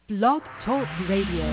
Blog Talk Radio.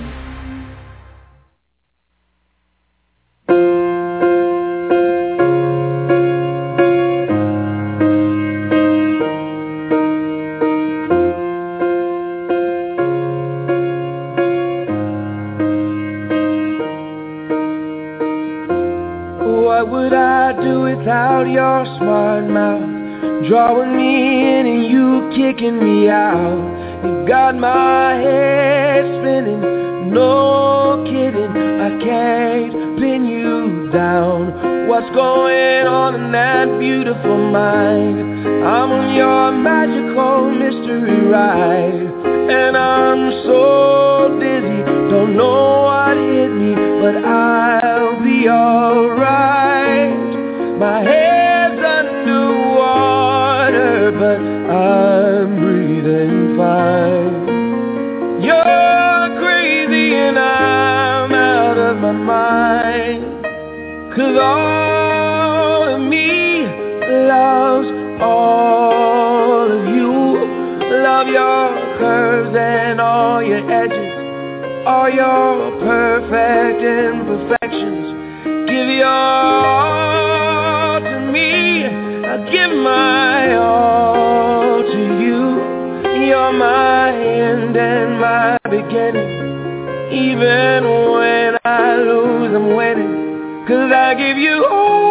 What would I do without your smart mouth? Drawing me in and you kicking me out. You got my head spinning, no kidding. I can't pin you down. What's going on in that beautiful mind? I'm on your magical mystery ride, and I'm so dizzy, don't know what hit me, but I'll be alright. My head's underwater, but I'm breathing fine. You're crazy and I'm out of my mind, 'cause all of me loves all of you. Love your curves and all your edges, all your perfect imperfections. Give your all to me, I give my all to you. You're my end and my beginning. Even when I lose, I'm winning, 'cause I give you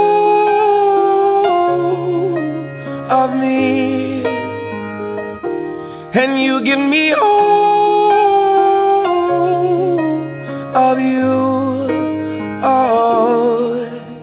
all of me, and you give me all of you. Oh,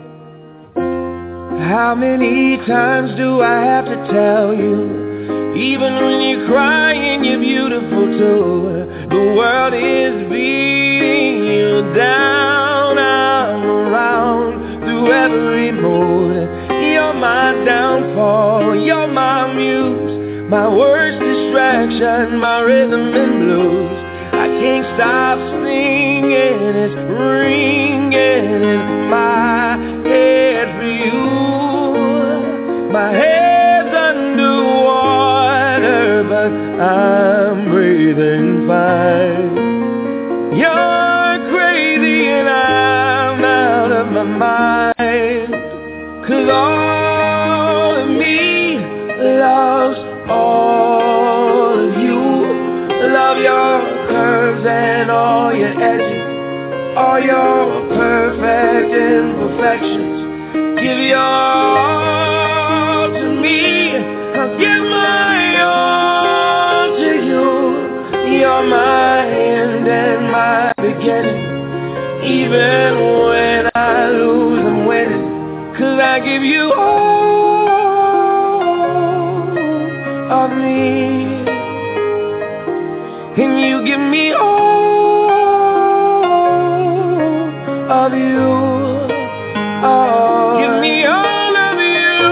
how many times do I have to tell you? Even when you're crying, you're beautiful too. The world is beating you down. I'm around through every mood. You're my downfall, you're my muse, my worst distraction, my rhythm and blues. I can't stop singing, it's ringing in my head for you. My head's underwater, but I'm breathing fine. You're crazy and I'm out of my mind, 'cause all of me loves all of you. Love your curves and all your edges, all your perfect imperfections. Give your all to me, I'll give my all to you. You're my end and my beginning. Even when I lose, I'm winning, 'cause I give you all of me, and you give me all of you. Oh, give me all of you.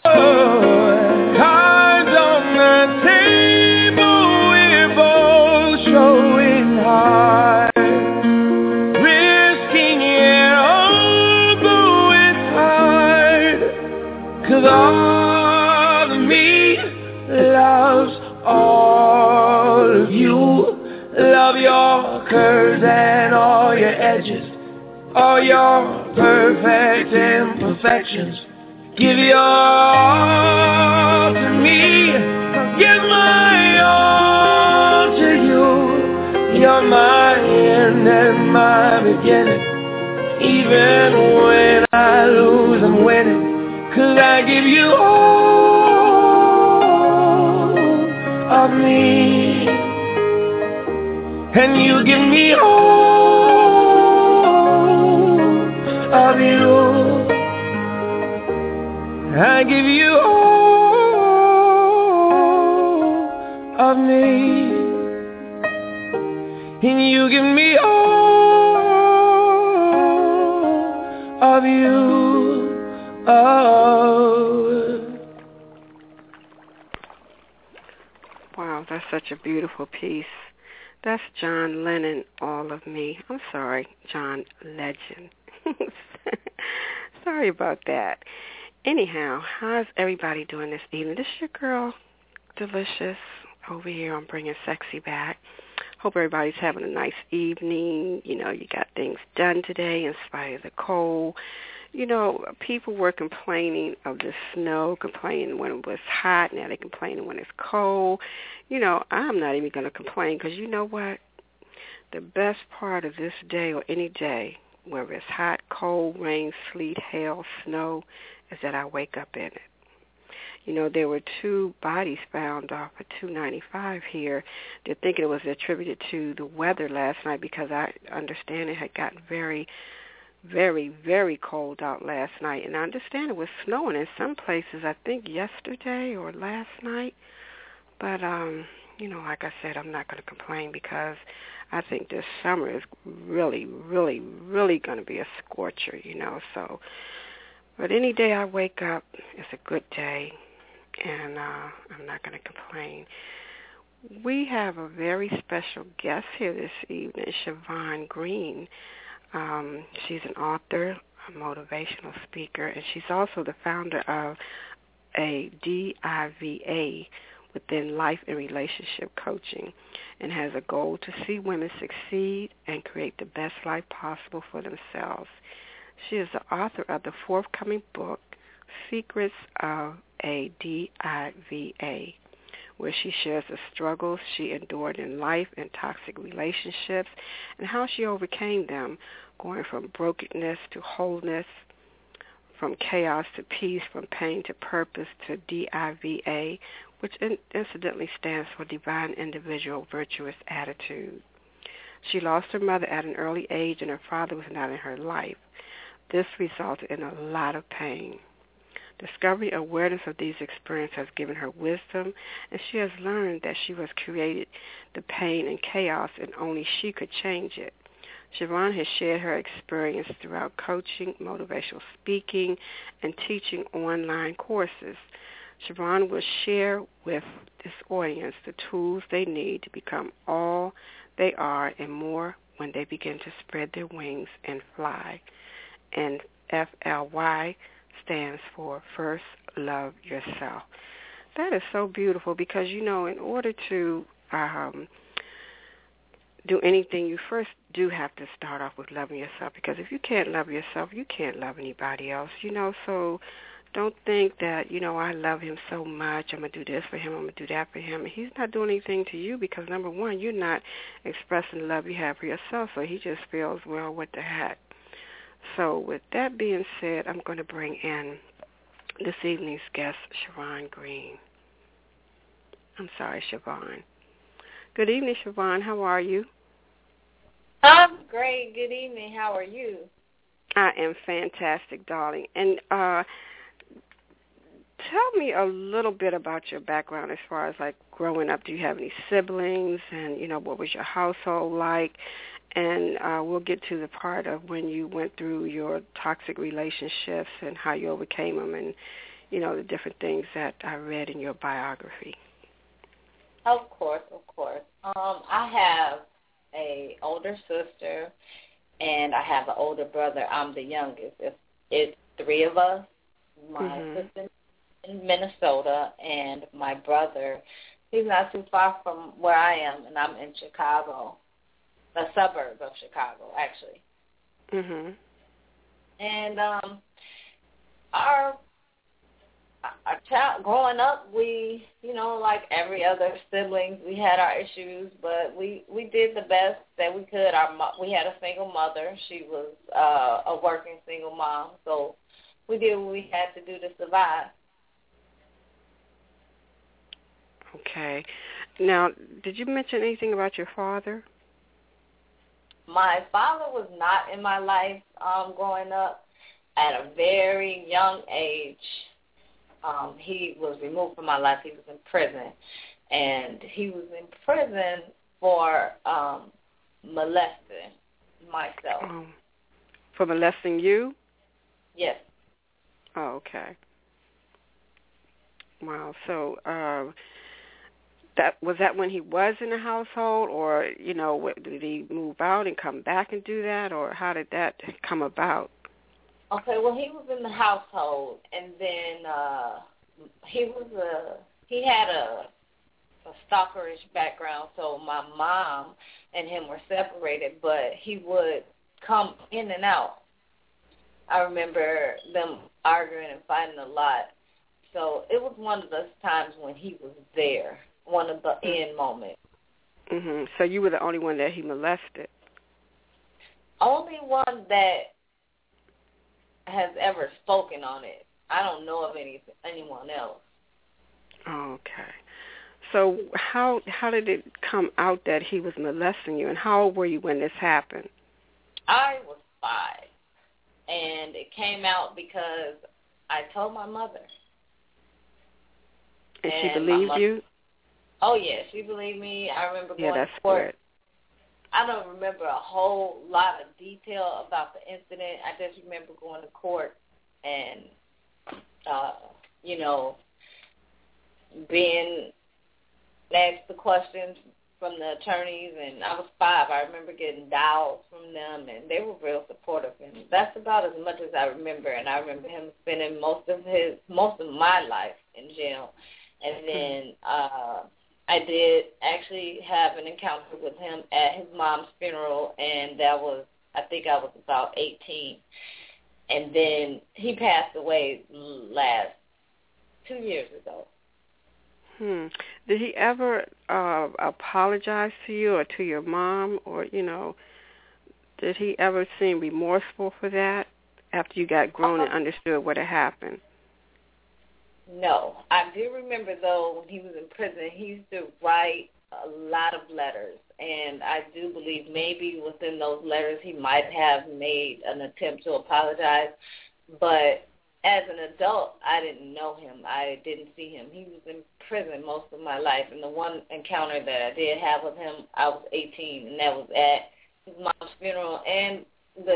Cards on the table, we're both showing hard, risking it all, though it's hard, 'cause all of me loves all of you. Love your curves and all your edges, all your perfect imperfections. Give your all to me, I'll give my all to you. You're my end and my beginning. Even when I lose, I'm winning, 'cause I give you all of me, and you give me all of you. I give you all of me, and you give me all of you. Oh. Wow, that's such a beautiful piece. That's John Lennon, All of Me. I'm sorry, John Legend. Sorry about that. Anyhow, how's everybody doing this evening? This is your girl, Delicious, over here on Bringing Sexy Back. Hope everybody's having a nice evening. You know, you got things done today in spite of the cold. You know, people were complaining of the snow, complaining when it was hot. Now they're complaining when it's cold. You know, I'm not even going to complain because you know what? The best part of this day or any day, whether it's hot, cold, rain, sleet, hail, snow, is that I wake up in it. You know, there were 2 bodies found off of 295 here. They're thinking it was attributed to the weather last night because I understand it had gotten very, very, very cold out last night. And I understand it was snowing in some places, I think yesterday or last night. But, you know, like I said, I'm not going to complain because I think this summer is really, really, really going to be a scorcher, you know. So, but any day I wake up, it's a good day. And I'm not going to complain. We have a very special guest here this evening, Siobhan Green. She's an author, a motivational speaker, and she's also the founder of a DIVA within life and relationship coaching, and has a goal to see women succeed and create the best life possible for themselves. She is the author of the forthcoming book, Secrets of a DIVA, where she shares the struggles she endured in life and toxic relationships and how she overcame them, going from brokenness to wholeness, from chaos to peace, from pain to purpose, to DIVA, which incidentally stands for Divine Individual Virtuous Attitude. She lost her mother at an early age and her father was not in her life. This resulted in a lot of pain. Discovery awareness of these experiences has given her wisdom, and she has learned that she was created the pain and chaos, and only she could change it. Siobhan has shared her experience throughout coaching, motivational speaking, and teaching online courses. Siobhan will share with this audience the tools they need to become all they are and more when they begin to spread their wings and fly. And FLY stands for First Love Yourself. That is so beautiful because, you know, in order to do anything, you first do have to start off with loving yourself, because if you can't love yourself, you can't love anybody else, you know. So don't think that, you know, I love him so much, I'm going to do this for him, I'm going to do that for him. He's not doing anything to you because, number one, you're not expressing the love you have for yourself, so he just feels, well, what the heck. So with that being said, I'm going to bring in this evening's guest, Siobhan Green. I'm sorry, Siobhan. Good evening, Siobhan. How are you? I'm great. Good evening. How are you? I am fantastic, darling. And tell me a little bit about your background as far as, like, growing up. Do you have any siblings? And, you know, what was your household like? And we'll get to the part of when you went through your toxic relationships and how you overcame them and, you know, the different things that I read in your biography. Of course. I have an older sister, and I have an older brother. I'm the youngest. It's 3 of us. My sister in Minnesota, and my brother, he's not too far from where I am, and I'm in Chicago. A suburb of Chicago, actually. And our child growing up, we, you know, like every other siblings, we had our issues, but we did the best that we could. We had a single mother. She was a working single mom, so we did what we had to do to survive. Okay. Now, did you mention anything about your father? My father was not in my life growing up. At a very young age, he was removed from my life. He was in prison. And he was in prison for molesting myself. For molesting you? Yes. Oh, okay. Wow. So was that when he was in the household, or, you know, did he move out and come back and do that, or how did that come about? Okay, well, he was in the household, and then he had a a stalkerish background, so my mom and him were separated, but he would come in and out. I remember them arguing and fighting a lot. So it was one of those times when he was there, one of the end moments. Mhm. So you were the only one that he molested? Only one that has ever spoken on it. I don't know of anyone else. Okay. So how did it come out that he was molesting you, and how old were you when this happened? I was 5, and it came out because I told my mother. And she believed you? Oh, yeah, she believed me. I remember going that's to court. good. I don't remember a whole lot of detail about the incident. I just remember going to court and, being asked the questions from the attorneys, and I was 5. I remember getting dials from them, and they were real supportive. And that's about as much as I remember. And I remember him spending most of my life in jail. And then I did actually have an encounter with him at his mom's funeral, and I think I was about 18. And then he passed away last 2 years ago. Did he ever apologize to you or to your mom, or, did he ever seem remorseful for that after you got grown and understood what had happened? No. I do remember, though, when he was in prison, he used to write a lot of letters, and I do believe maybe within those letters he might have made an attempt to apologize, but as an adult, I didn't know him. I didn't see him. He was in prison most of my life, and the one encounter that I did have with him, I was 18, and that was at his mom's funeral. And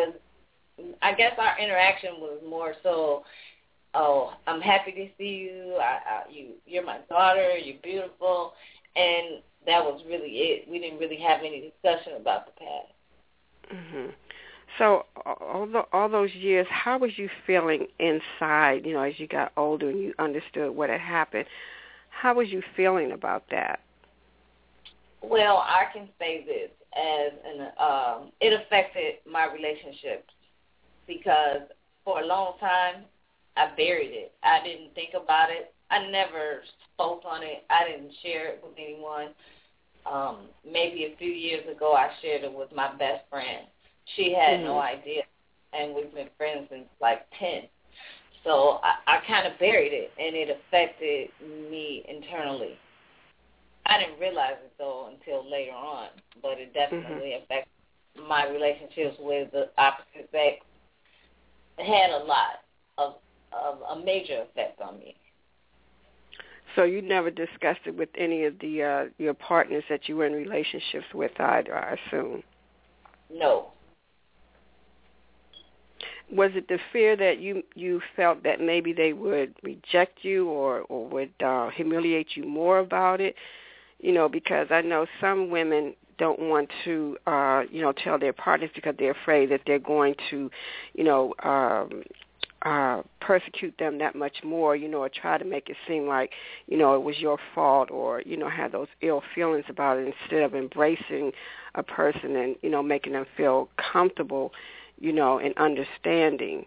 I guess our interaction was more so, oh, I'm happy to see you. You're my daughter. You're beautiful, and that was really it. We didn't really have any discussion about the past. Mhm. So all those years, how was you feeling inside, as you got older and you understood what had happened? How was you feeling about that? Well, I can say this, it affected my relationships because for a long time I buried it. I didn't think about it. I never spoke on it. I didn't share it with anyone. Maybe a few years ago I shared it with my best friend. She had no idea, and we've been friends since like 10. So I kind of buried it, and it affected me internally. I didn't realize it, though, until later on, but it definitely affected my relationships with the opposite sex. It had a lot of a major effect on me. So you never discussed it with any of the your partners that you were in relationships with either, I assume? No. Was it the fear that you felt that maybe they would reject you or would humiliate you more about it? Because I know some women don't want to, tell their partners because they're afraid that they're going to, persecute them that much more, or try to make it seem like, it was your fault or, have those ill feelings about it instead of embracing a person and, making them feel comfortable, and understanding.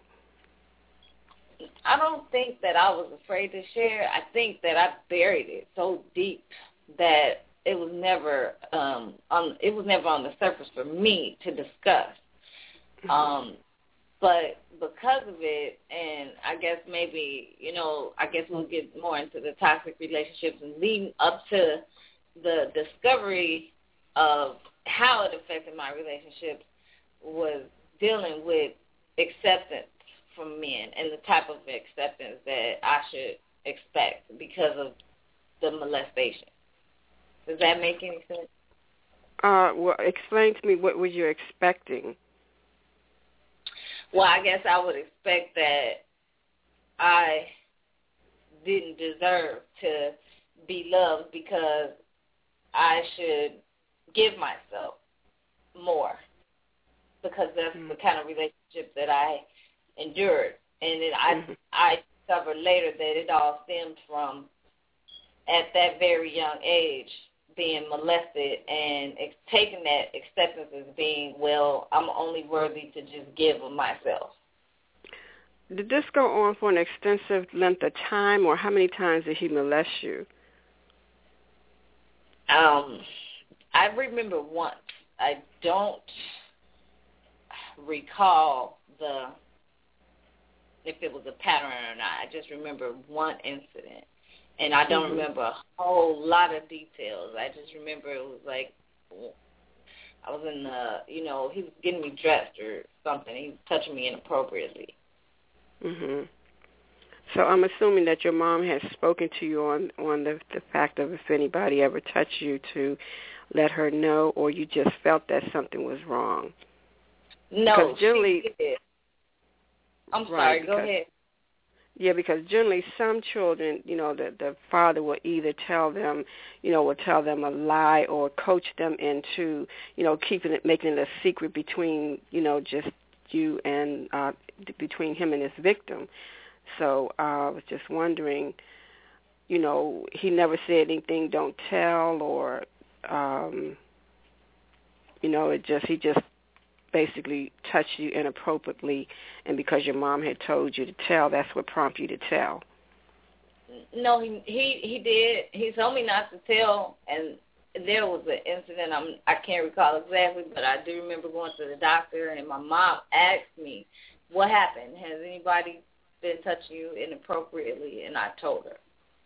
I don't think that I was afraid to share. I think that I buried it so deep that it was never on the surface for me to discuss. But because of it, and I guess maybe, we'll get more into the toxic relationships and leading up to the discovery of how it affected my relationships was dealing with acceptance from men and the type of acceptance that I should expect because of the molestation. Does that make any sense? Well, explain to me what was you expecting. Well, I guess I would expect that I didn't deserve to be loved because I should give myself more because that's the kind of relationship that I endured. And then I discovered later that it all stemmed from at that very young age being molested and taking that acceptance as being, well, I'm only worthy to just give of myself. Did this go on for an extensive length of time, or how many times did he molest you? I remember once. I don't recall if it was a pattern or not. I just remember one incident, and I don't remember a whole lot of details. I just remember it was like I was in he was getting me dressed or something. He was touching me inappropriately. Mhm. So I'm assuming that your mom has spoken to you on the fact of if anybody ever touched you to let her know, or you just felt that something was wrong. No, generally, she did. I'm sorry, go ahead. Yeah, because generally some children, the father will either tell them a lie or coach them into, making it a secret between, just you and between him and his victim. So I was just wondering, he never said anything, don't tell, or, he just basically touched you inappropriately, and because your mom had told you to tell, that's what prompted you to tell. No, he did. He told me not to tell, and there was an incident. I can't recall exactly, but I do remember going to the doctor, and my mom asked me, what happened? Has anybody been touching you inappropriately? And I told her.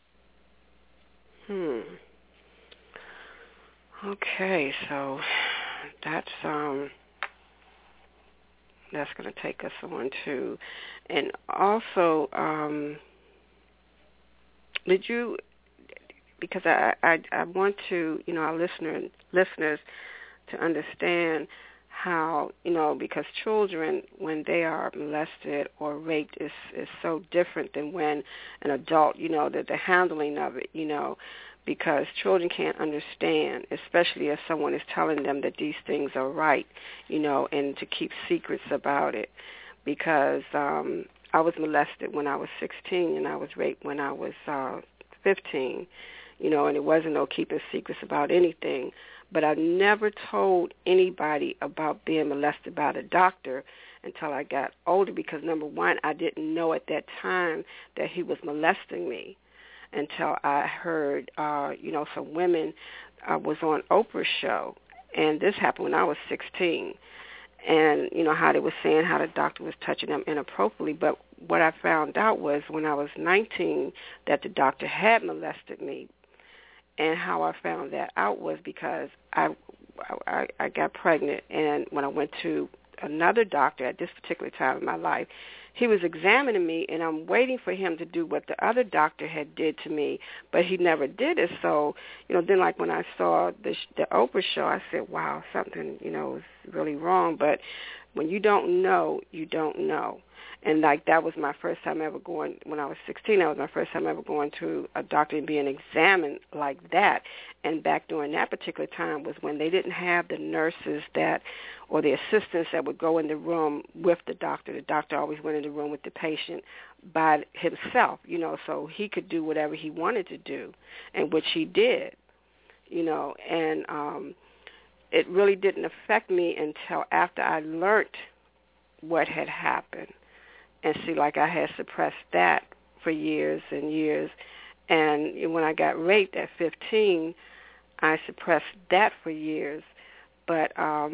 Okay, so that's going to take us on to, and also, did you? Because I want to, our listeners to understand how, because children, when they are molested or raped, is so different than when an adult, the handling of it, because children can't understand, especially if someone is telling them that these things are right, and to keep secrets about it. Because I was molested when I was 16 and I was raped when I was 15, and it wasn't no keeping secrets about anything. But I never told anybody about being molested by the doctor until I got older because, number one, I didn't know at that time that he was molesting me until I heard, some women was on Oprah's show, and this happened when I was 16. And, how they were saying how the doctor was touching them inappropriately. But what I found out was when I was 19 that the doctor had molested me. And how I found that out was because I got pregnant, and when I went to another doctor at this particular time in my life, he was examining me, and I'm waiting for him to do what the other doctor had did to me, but he never did it. So, then like when I saw the Oprah show, I said, wow, something, is really wrong. But when you don't know, you don't know. And, that was my first time ever going, when I was 16, that was my first time ever going to a doctor and being examined like that. And back during that particular time was when they didn't have the nurses or the assistants that would go in the room with the doctor. The doctor always went in the room with the patient by himself, so he could do whatever he wanted to do, and which he did, and it really didn't affect me until after I learned what had happened. And see, I had suppressed that for years and years. And when I got raped at 15, I suppressed that for years. But,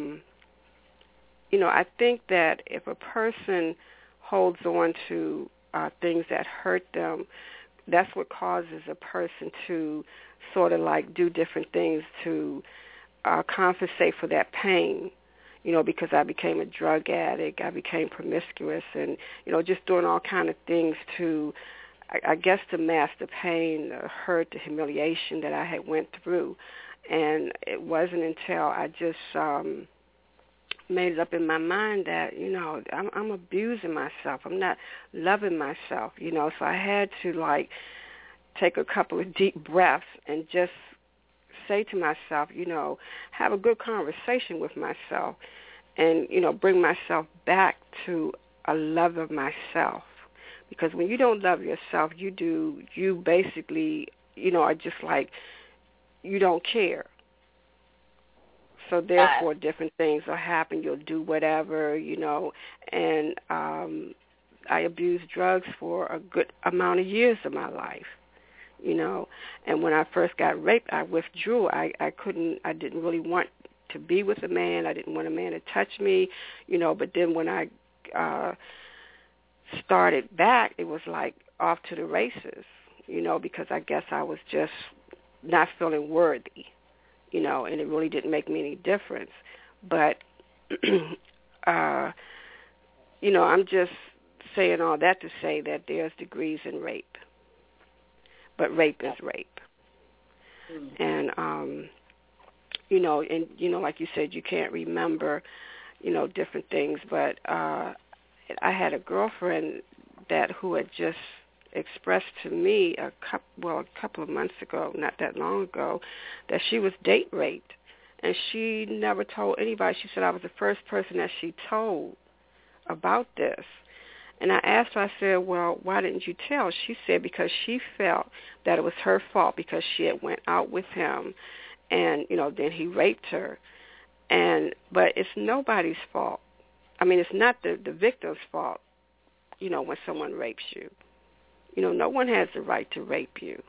I think that if a person holds on to things that hurt them, that's what causes a person to sort of do different things to compensate for that pain. Because I became a drug addict, I became promiscuous, and, just doing all kind of things to, I guess, to mask the pain, the hurt, the humiliation that I had went through. And it wasn't until I just made it up in my mind that, I'm abusing myself. I'm not loving myself, So I had to, take a couple of deep breaths and just say to myself, have a good conversation with myself and, bring myself back to a love of myself. Because when you don't love yourself, you basically, are just like, you don't care. So therefore, different things will happen. You'll do whatever, and I abused drugs for a good amount of years of my life, and when I first got raped, I withdrew. I didn't really want to be with a man. I didn't want a man to touch me, but then when I started back, it was like off to the races, because I guess I was just not feeling worthy, and it really didn't make me any difference. But, I'm just saying all that to say that there's degrees in rape, but rape is rape. And, like you said, you can't remember, different things, but I had a girlfriend who had just expressed to me a couple of months ago, not that long ago, that she was date raped, and she never told anybody. She said I was the first person that she told about this. And I asked her, I said, well, why didn't you tell? She said because she felt that it was her fault because she had went out with him, and, then he raped her. But it's nobody's fault. I mean, it's not the victim's fault, when someone rapes you. No one has the right to rape you.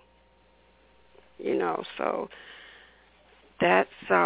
So that's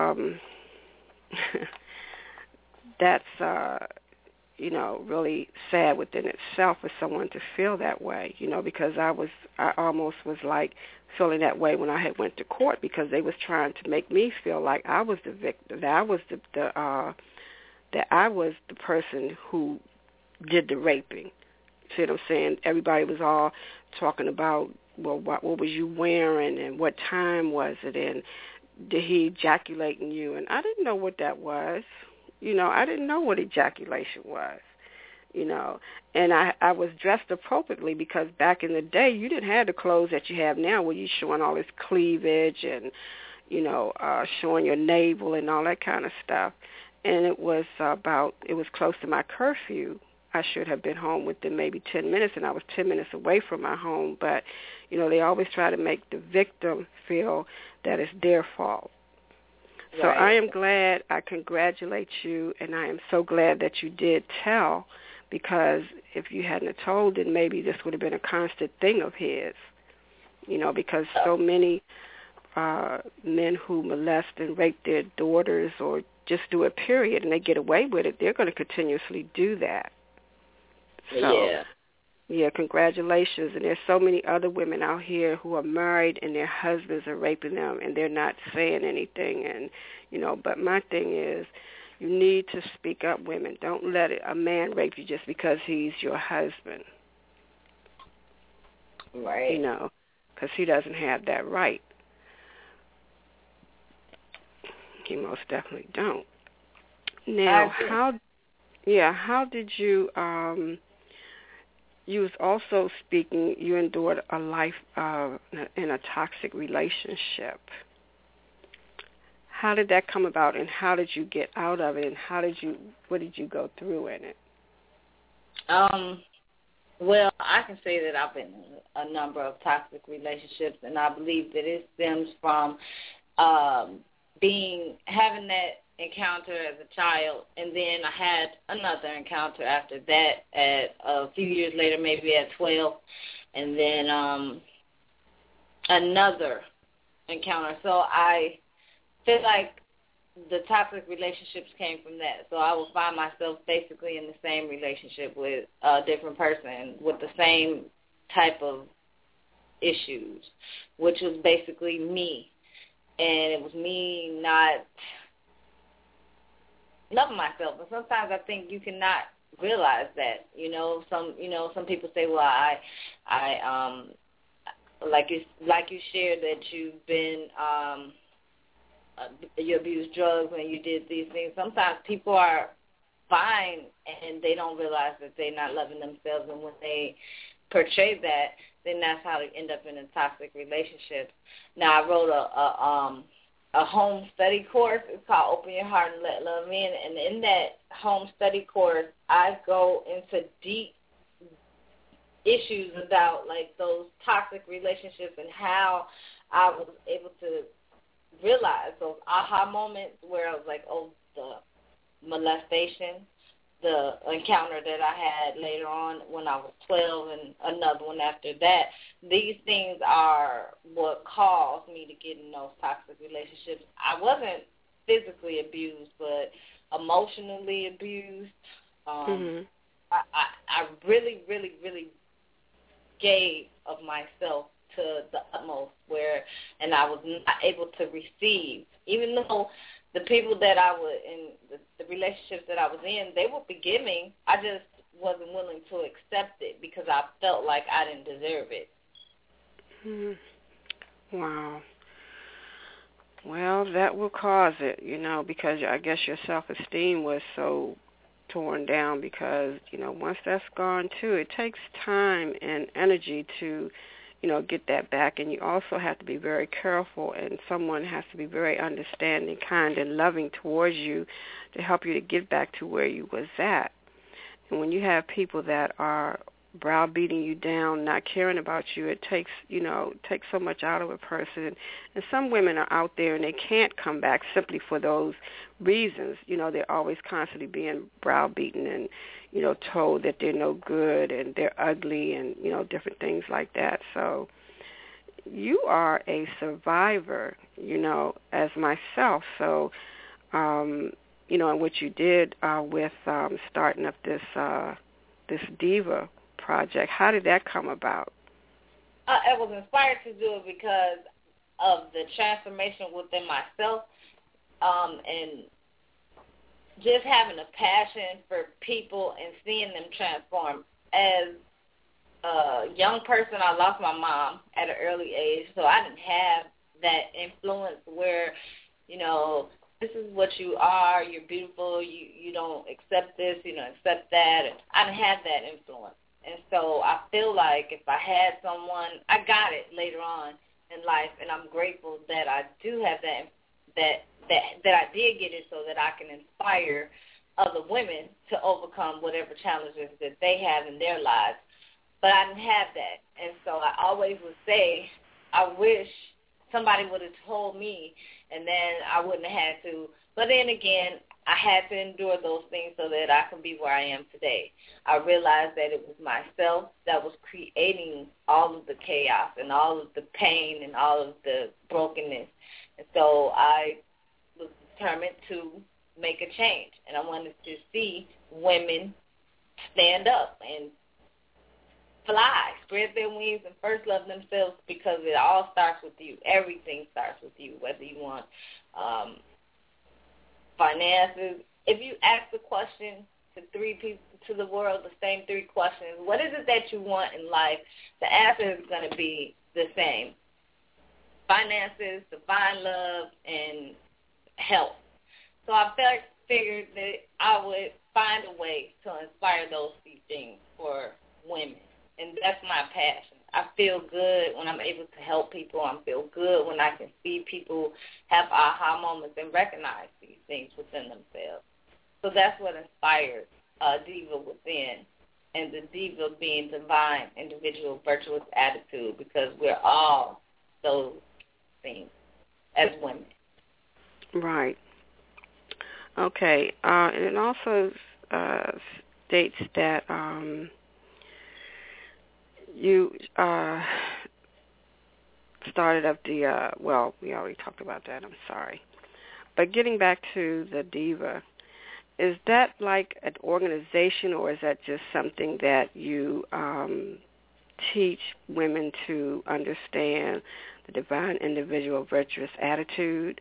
really sad within itself for someone to feel that way, because I almost was like feeling that way when I had went to court, because they was trying to make me feel like I was the victim, that I was that I was the person who did the raping. See what I'm saying? Everybody was all talking about, well, what was you wearing and what time was it and did he ejaculate in you? And I didn't know what that was. I didn't know what ejaculation was, and I was dressed appropriately because back in the day you didn't have the clothes that you have now where you're showing all this cleavage and, showing your navel and all that kind of stuff. And it was close to my curfew. I should have been home within maybe 10 minutes, and I was 10 minutes away from my home. But, they always try to make the victim feel that it's their fault. Right. So I am glad, I congratulate you, and I am so glad that you did tell, because if you hadn't have told, then maybe this would have been a constant thing of his, because so many men who molest and rape their daughters or just do it, period, and they get away with it, they're going to continuously do that. So, yeah, congratulations. And there's so many other women out here who are married and their husbands are raping them and they're not saying anything. And, but my thing is, you need to speak up, women. Don't let a man rape you just because he's your husband. Right. Because he doesn't have that right. He most definitely don't. Now, how did you, you was also speaking, you endured a life in a toxic relationship. How did that come about, and how did you get out of it, and what did you go through in it? Well, I can say that I've been in a number of toxic relationships, and I believe that it stems from having that encounter as a child, and then I had another encounter after that at a few years later, maybe at 12, and then another encounter. So I feel like the toxic relationships came from that. So I will find myself basically in the same relationship with a different person with the same type of issues, which was basically me. And it was me not loving myself. And sometimes I think you cannot realize that. Some people say, well, I like you shared that you've been you abused drugs and you did these things. Sometimes people are fine and they don't realize that they're not loving themselves, and when they portray that, then that's how they end up in a toxic relationship. Now, I wrote a home study course. It's called Open Your Heart and Let Love In, and in that home study course, I go into deep issues about like those toxic relationships and how I was able to realize those aha moments where I was like, oh, the molestation, the encounter that I had later on when I was 12 and another one after that, these things are what caused me to get in those toxic relationships. I wasn't physically abused, but emotionally abused. I really, really, really gave of myself to the utmost and I was not able to receive, even though the people that I was in, the relationships that I was in, they were forgiving. I just wasn't willing to accept it because I felt like I didn't deserve it. Wow. Well, that will cause it, because I guess your self-esteem was so torn down because, once that's gone too, it takes time and energy to, get that back. And you also have to be very careful, and someone has to be very understanding, kind, and loving towards you to help you to get back to where you was at. And when you have people that are browbeating you down, not caring about you, it takes so much out of a person. And some women are out there and they can't come back simply for those reasons. They're always constantly being browbeaten and, told that they're no good and they're ugly and, different things like that. So you are a survivor, as myself. So, and what you did with starting up this Diva project, how did that come about? I was inspired to do it because of the transformation within myself, and just having a passion for people and seeing them transform. As a young person, I lost my mom at an early age, so I didn't have that influence where, this is what you are, you're beautiful, you don't accept this, you don't accept that. And I didn't have that influence. And so I feel like if I had someone, I got it later on in life, and I'm grateful that I do have that I did get it so that I can inspire other women to overcome whatever challenges that they have in their lives. But I didn't have that. And so I always would say, I wish somebody would have told me, and then I wouldn't have had to. But then again, I had to endure those things so that I can be where I am today. I realized that it was myself that was creating all of the chaos and all of the pain and all of the brokenness. And so I was determined to make a change, and I wanted to see women stand up and fly, spread their wings, and first love themselves, because it all starts with you. Everything starts with you, whether you want finances. If you ask the question to 3 people, to the world, the same 3 questions, what is it that you want in life? The answer is going to be the same. Finances, divine love, and health. So I figured that I would find a way to inspire those 3 things for women. And that's my passion. I feel good when I'm able to help people. I feel good when I can see people have aha moments and recognize these things within themselves. So that's what inspired Diva Within, and the Diva being divine, individual, virtuous attitude, because we're all those things as women. Right. Okay. And it also states that you started up the, well, we already talked about that, I'm sorry. But getting back to the Diva, is that like an organization, or is that just something that you teach women to understand the divine, individual, virtuous attitude?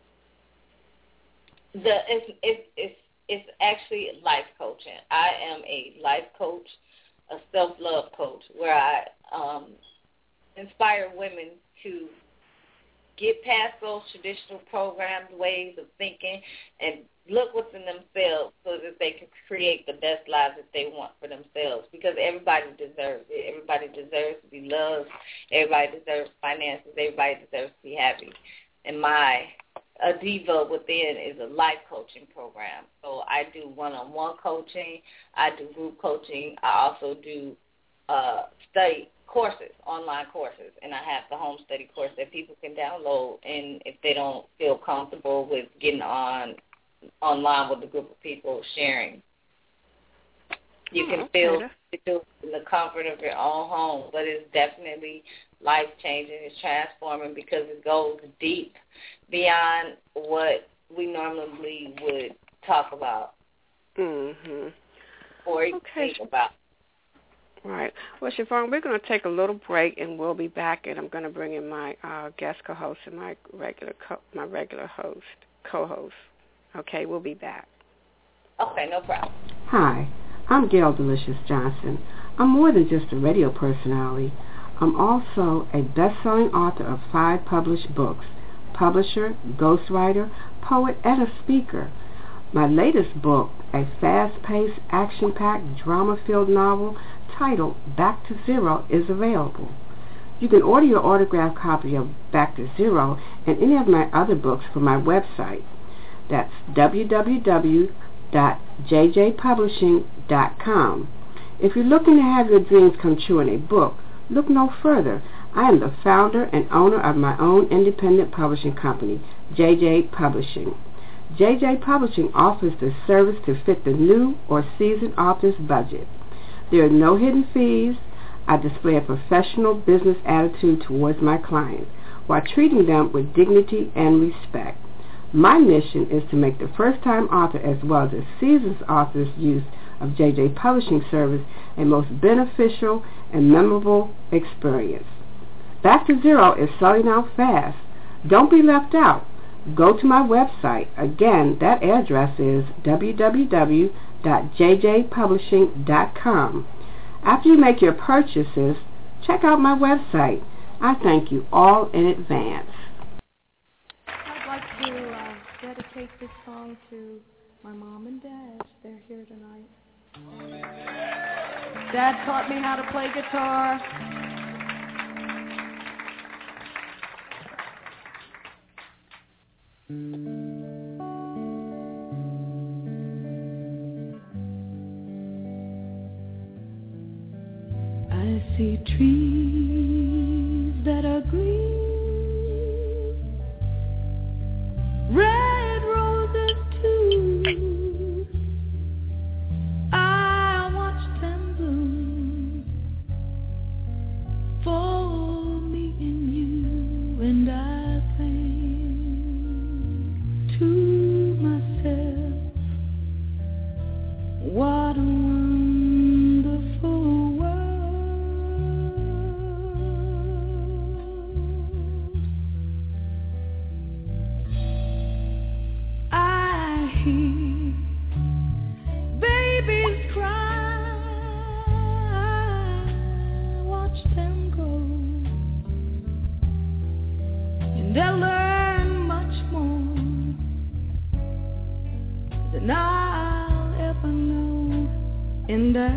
It's actually life coaching. I am a life coach, a self-love coach, where I inspire women to get past those traditional programs, ways of thinking, and look within themselves so that they can create the best lives that they want for themselves, because everybody deserves it. Everybody deserves to be loved. Everybody deserves finances. Everybody deserves to be happy. And a Diva Within is a life coaching program. So I do one-on-one coaching. I do group coaching. I also do study courses, online courses, and I have the home study course that people can download, and if they don't feel comfortable with getting online with a group of people sharing, you can feel in the comfort of your own home, but it's definitely life-changing. It's transforming because it goes deep beyond what we normally would talk about or even think about. Right. Well, Siobhan, we're going to take a little break, and we'll be back, and I'm going to bring in my guest co-host and my regular co-host. Okay, we'll be back. Okay, no problem. Hi, I'm Gail Delicious Johnson. I'm more than just a radio personality. I'm also a best-selling author of 5 published books, publisher, ghostwriter, poet, and a speaker. My latest book, a fast-paced, action-packed, drama-filled novel titled Back to Zero, is available. You can order your autographed copy of Back to Zero and any of my other books from my website. That's www.jjpublishing.com. If you're looking to have your dreams come true in a book, look no further. I am the founder and owner of my own independent publishing company, JJ Publishing. JJ Publishing offers the service to fit the new or seasoned author's budget. There are no hidden fees. I display a professional business attitude towards my clients while treating them with dignity and respect. My mission is to make the first-time author as well as the seasoned author's use of JJ Publishing service a most beneficial and memorable experience. Back to Zero is selling out fast. Don't be left out. Go to my website. Again, that address is www.jjpublishing.com. After you make your purchases, check out my website. I thank you all in advance. I'd like to dedicate this song to my mom and dad. They're here tonight. Dad taught me how to play guitar. I see trees that are green, red roses too. I watch them bloom for me and you, and I think to myself, what a wonderful world. I hear babies cry, watch them grow, and they'll learn much more than I'll ever know, and I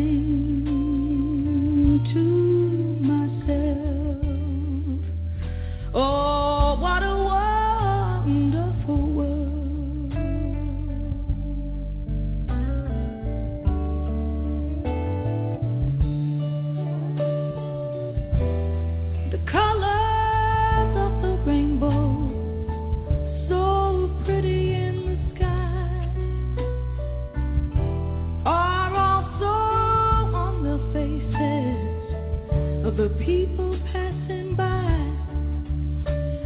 think to myself, oh, what a wonderful world. The colors of the rainbow, so pretty in the sky, are also on the faces of the people passing by.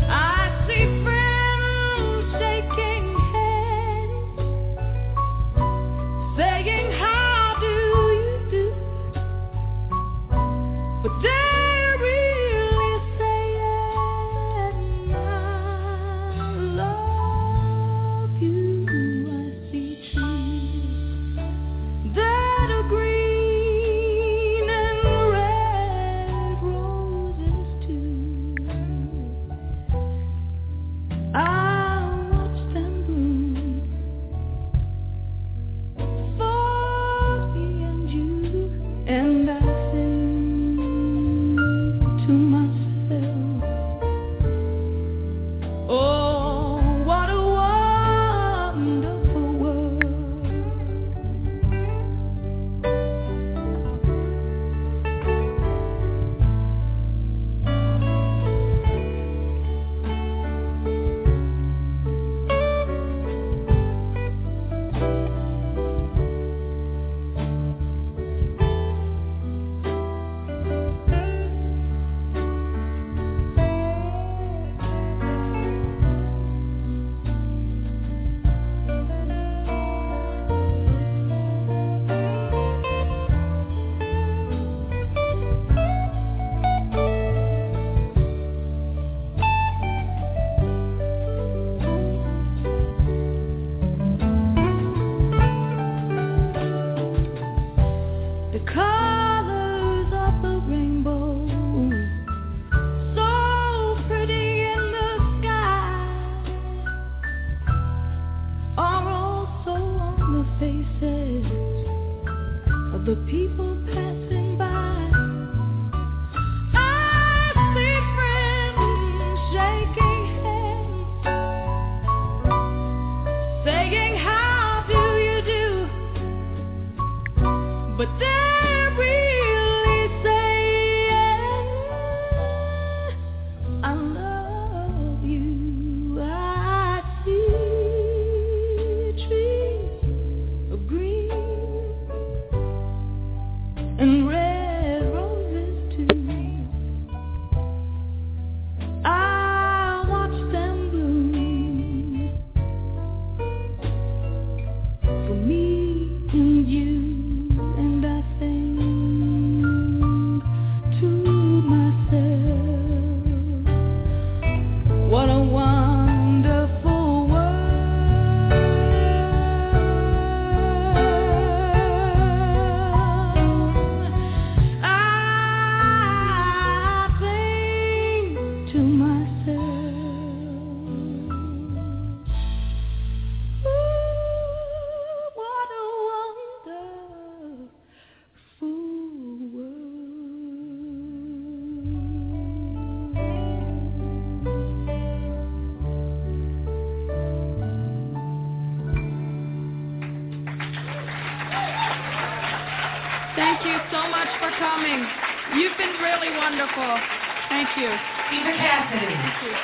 faces of the people passing by. I see friends shaking hands, saying, how do you do? But they're really saying, I love you. I see trees of green and red roses too. I watch them bloom for me and you, and I think to myself, what a wonderful world. I think to myself, what a wonderful world. Thank you so much for coming. You've been really wonderful. Thank you. Eva Cassidy. Thank you.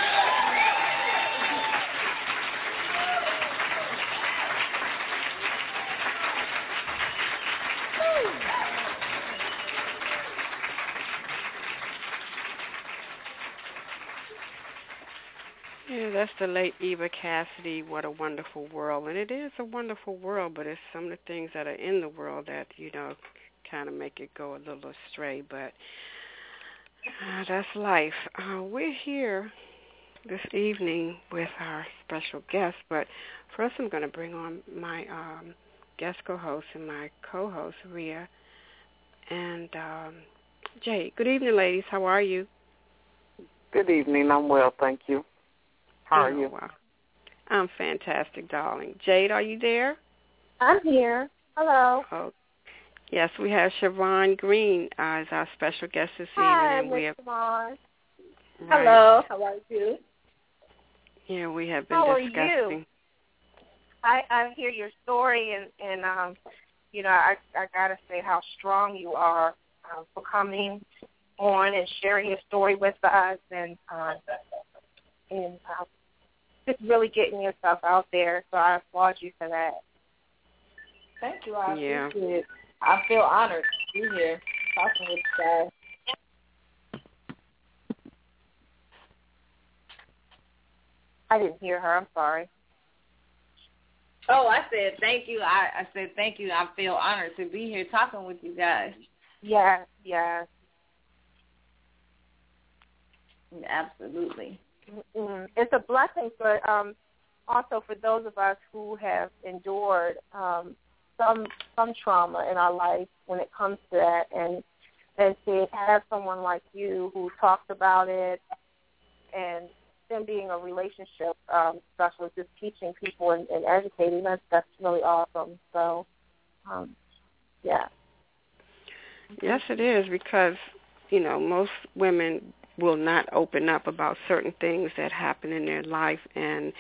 Yeah, that's the late Eva Cassidy, What a Wonderful World. And it is a wonderful world, but it's some of the things that are in the world that, kind of make it go a little astray. But that's life. We're here this evening with our special guest, but first I'm going to bring on my guest co-host and my co-host, Rhea, and Jay. Good evening, ladies. How are you? Good evening. I'm well, thank you. How are you? Well, I'm fantastic, darling. Jade, are you there? I'm here. Hello. Oh, yes, we have Siobhan Green as our special guest this Hi, evening. Miss Siobhan. Right. Hello. How are you? Yeah, we have been How discussing. are you? I hear your story, and I gotta say how strong you are for coming on and sharing your story with us, and just really getting yourself out there. So I applaud you for that. Thank you. I Yeah. appreciate it. I feel honored to be here talking with you guys. I didn't hear her. I'm sorry. Oh, I said thank you. I said thank you. I feel honored to be here talking with you guys. Yes. Absolutely. Mm-hmm. It's a blessing, but also for those of us who have endured some trauma in our life when it comes to that, and to have someone like you who talks about it, and then being a relationship specialist, just teaching people and educating, that's really awesome. So, yeah. Yes, it is, because, most women will not open up about certain things that happen in their life, and,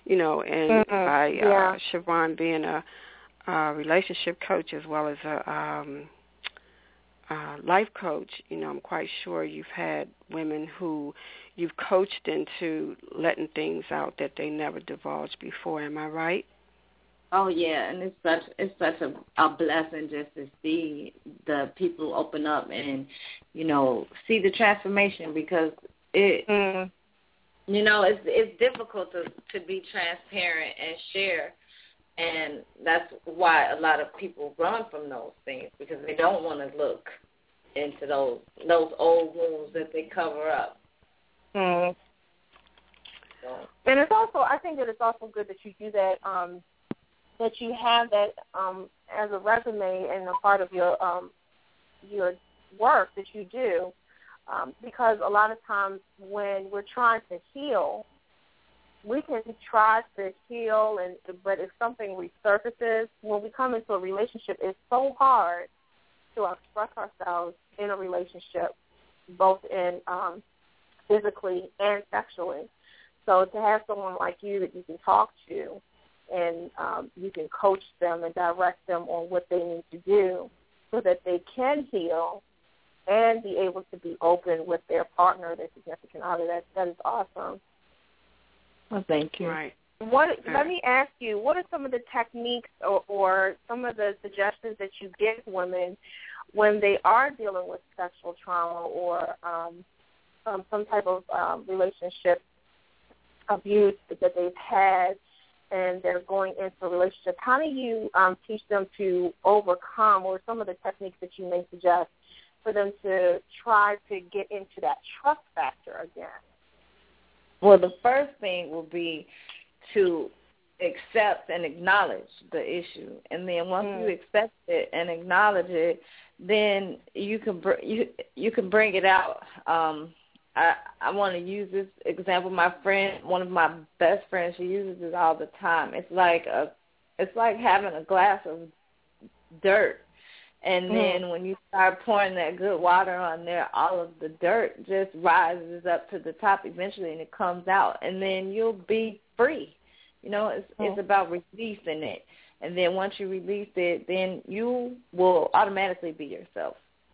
by Siobhan being a relationship coach as well as a life coach, I'm quite sure you've had women who you've coached into letting things out that they never divulged before. Am I right? Oh yeah, and it's such a blessing just to see the people open up and see the transformation, because it's difficult to be transparent and share, and that's why a lot of people run from those things, because they don't want to look into those old wounds that they cover up. Mm. So. And it's also, I think that it's also good that you do that. That you have that as a resume and a part of your work that you do, because a lot of times when we're trying to heal, we can try to heal, but if something resurfaces, when we come into a relationship, it's so hard to express ourselves in a relationship, both in physically and sexually. So to have someone like you that you can talk to and you can coach them and direct them on what they need to do so that they can heal and be able to be open with their partner, their significant other, that is awesome. Well, thank you. Right. Let me ask you, what are some of the techniques or some of the suggestions that you give women when they are dealing with sexual trauma or some type of relationship abuse that they've had and they're going into a relationship? How do you teach them to overcome, or some of the techniques that you may suggest for them to try to get into that trust factor again? Well, the first thing will be to accept and acknowledge the issue, and then once you accept it and acknowledge it, then you can bring it out. I want to use this example. My friend, one of my best friends, she uses it all the time. It's like having a glass of dirt. And then when you start pouring that good water on there, all of the dirt just rises up to the top eventually, and it comes out. And then you'll be free. You know, it's about releasing it. And then once you release it, then you will automatically be yourself.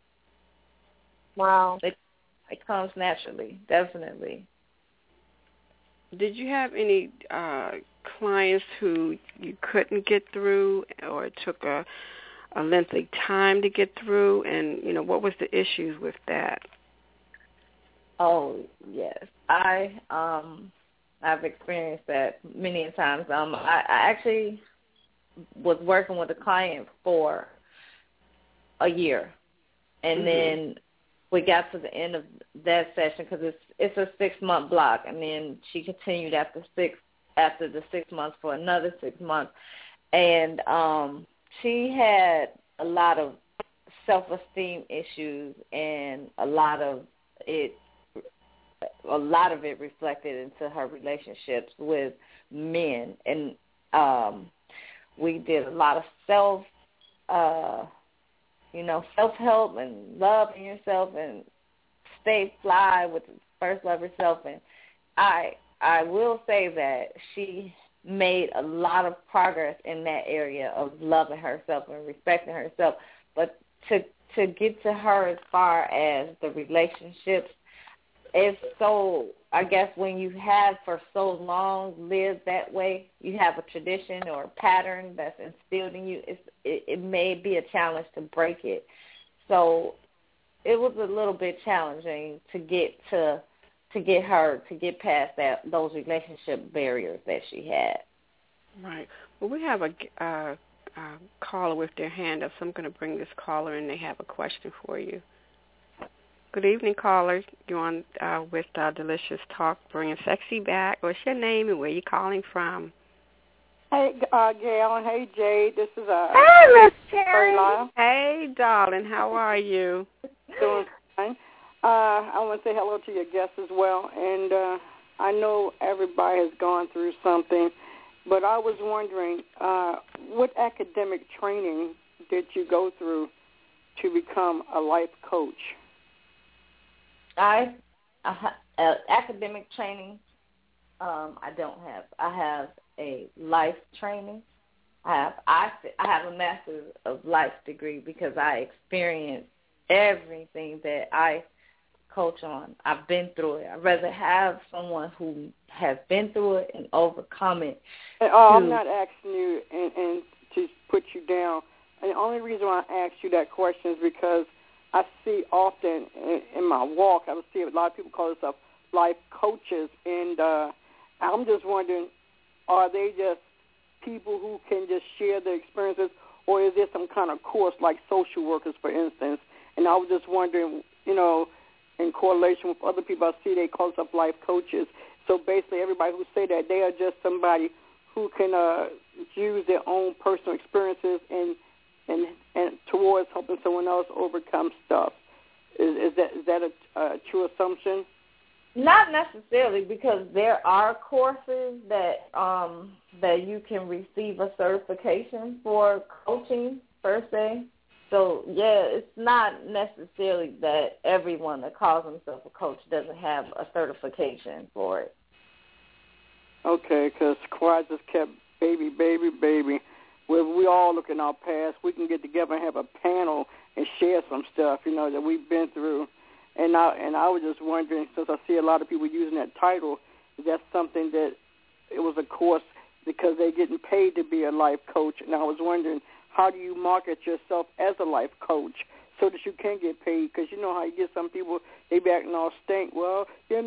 Wow. It comes naturally, definitely. Did you have any clients who you couldn't get through, or it took a lengthy time to get through, and what was the issues with that? Oh yes, I've experienced that many times. I actually was working with a client for a year, and then we got to the end of that session because it's a 6-month block, and then she continued after the 6 months for another 6 months, and she had a lot of self-esteem issues, and a lot of it reflected into her relationships with men. And we did a lot of self-help and loving yourself and stay fly with first love yourself. And I will say that she made a lot of progress in that area of loving herself and respecting herself. But to get to her as far as the relationships, it's so, I guess when you have for so long lived that way, you have a tradition or a pattern that's instilled in you, it may be a challenge to break it. So it was a little bit challenging to get her to get past those relationship barriers that she had. Right. Well, we have a caller with their hand up, so I'm going to bring this caller in. They have a question for you. Good evening, caller. You're on with Delicious Talk, bringing sexy back. What's your name and where you calling from? Hey, Gail, and hey, Jade. This is Hey, Miss Terry. Hey, darling. How are you? Doing fine. I want to say hello to your guests as well. And I know everybody has gone through something, but I was wondering, what academic training did you go through to become a life coach? Academic training, I don't have. I have a life training. I have a Master's of Life degree because I experienced everything that I coach on. I've been through it. I'd rather have someone who has been through it and overcome it. I'm not asking you and to put you down. And the only reason why I asked you that question is because I see often in my walk, I see a lot of people call themselves life coaches, and I'm just wondering, are they just people who can just share their experiences, or is there some kind of course like social workers, for instance? And I was just wondering, in correlation with other people I see, they call themselves life coaches. So basically everybody who say that, they are just somebody who can use their own personal experiences and towards helping someone else overcome stuff. Is that a true assumption? Not necessarily, because there are courses that that you can receive a certification for coaching per se. So yeah, it's not necessarily that everyone that calls himself a coach doesn't have a certification for it. Okay, because Kawhi just kept baby. Where we all look in our past, we can get together and have a panel and share some stuff, that we've been through. And I was just wondering, since I see a lot of people using that title, is that something that it was a course because they're getting paid to be a life coach? And I was wondering, how do you market yourself as a life coach so that you can get paid? Because you know how you get some people, they be acting all stink. Well, they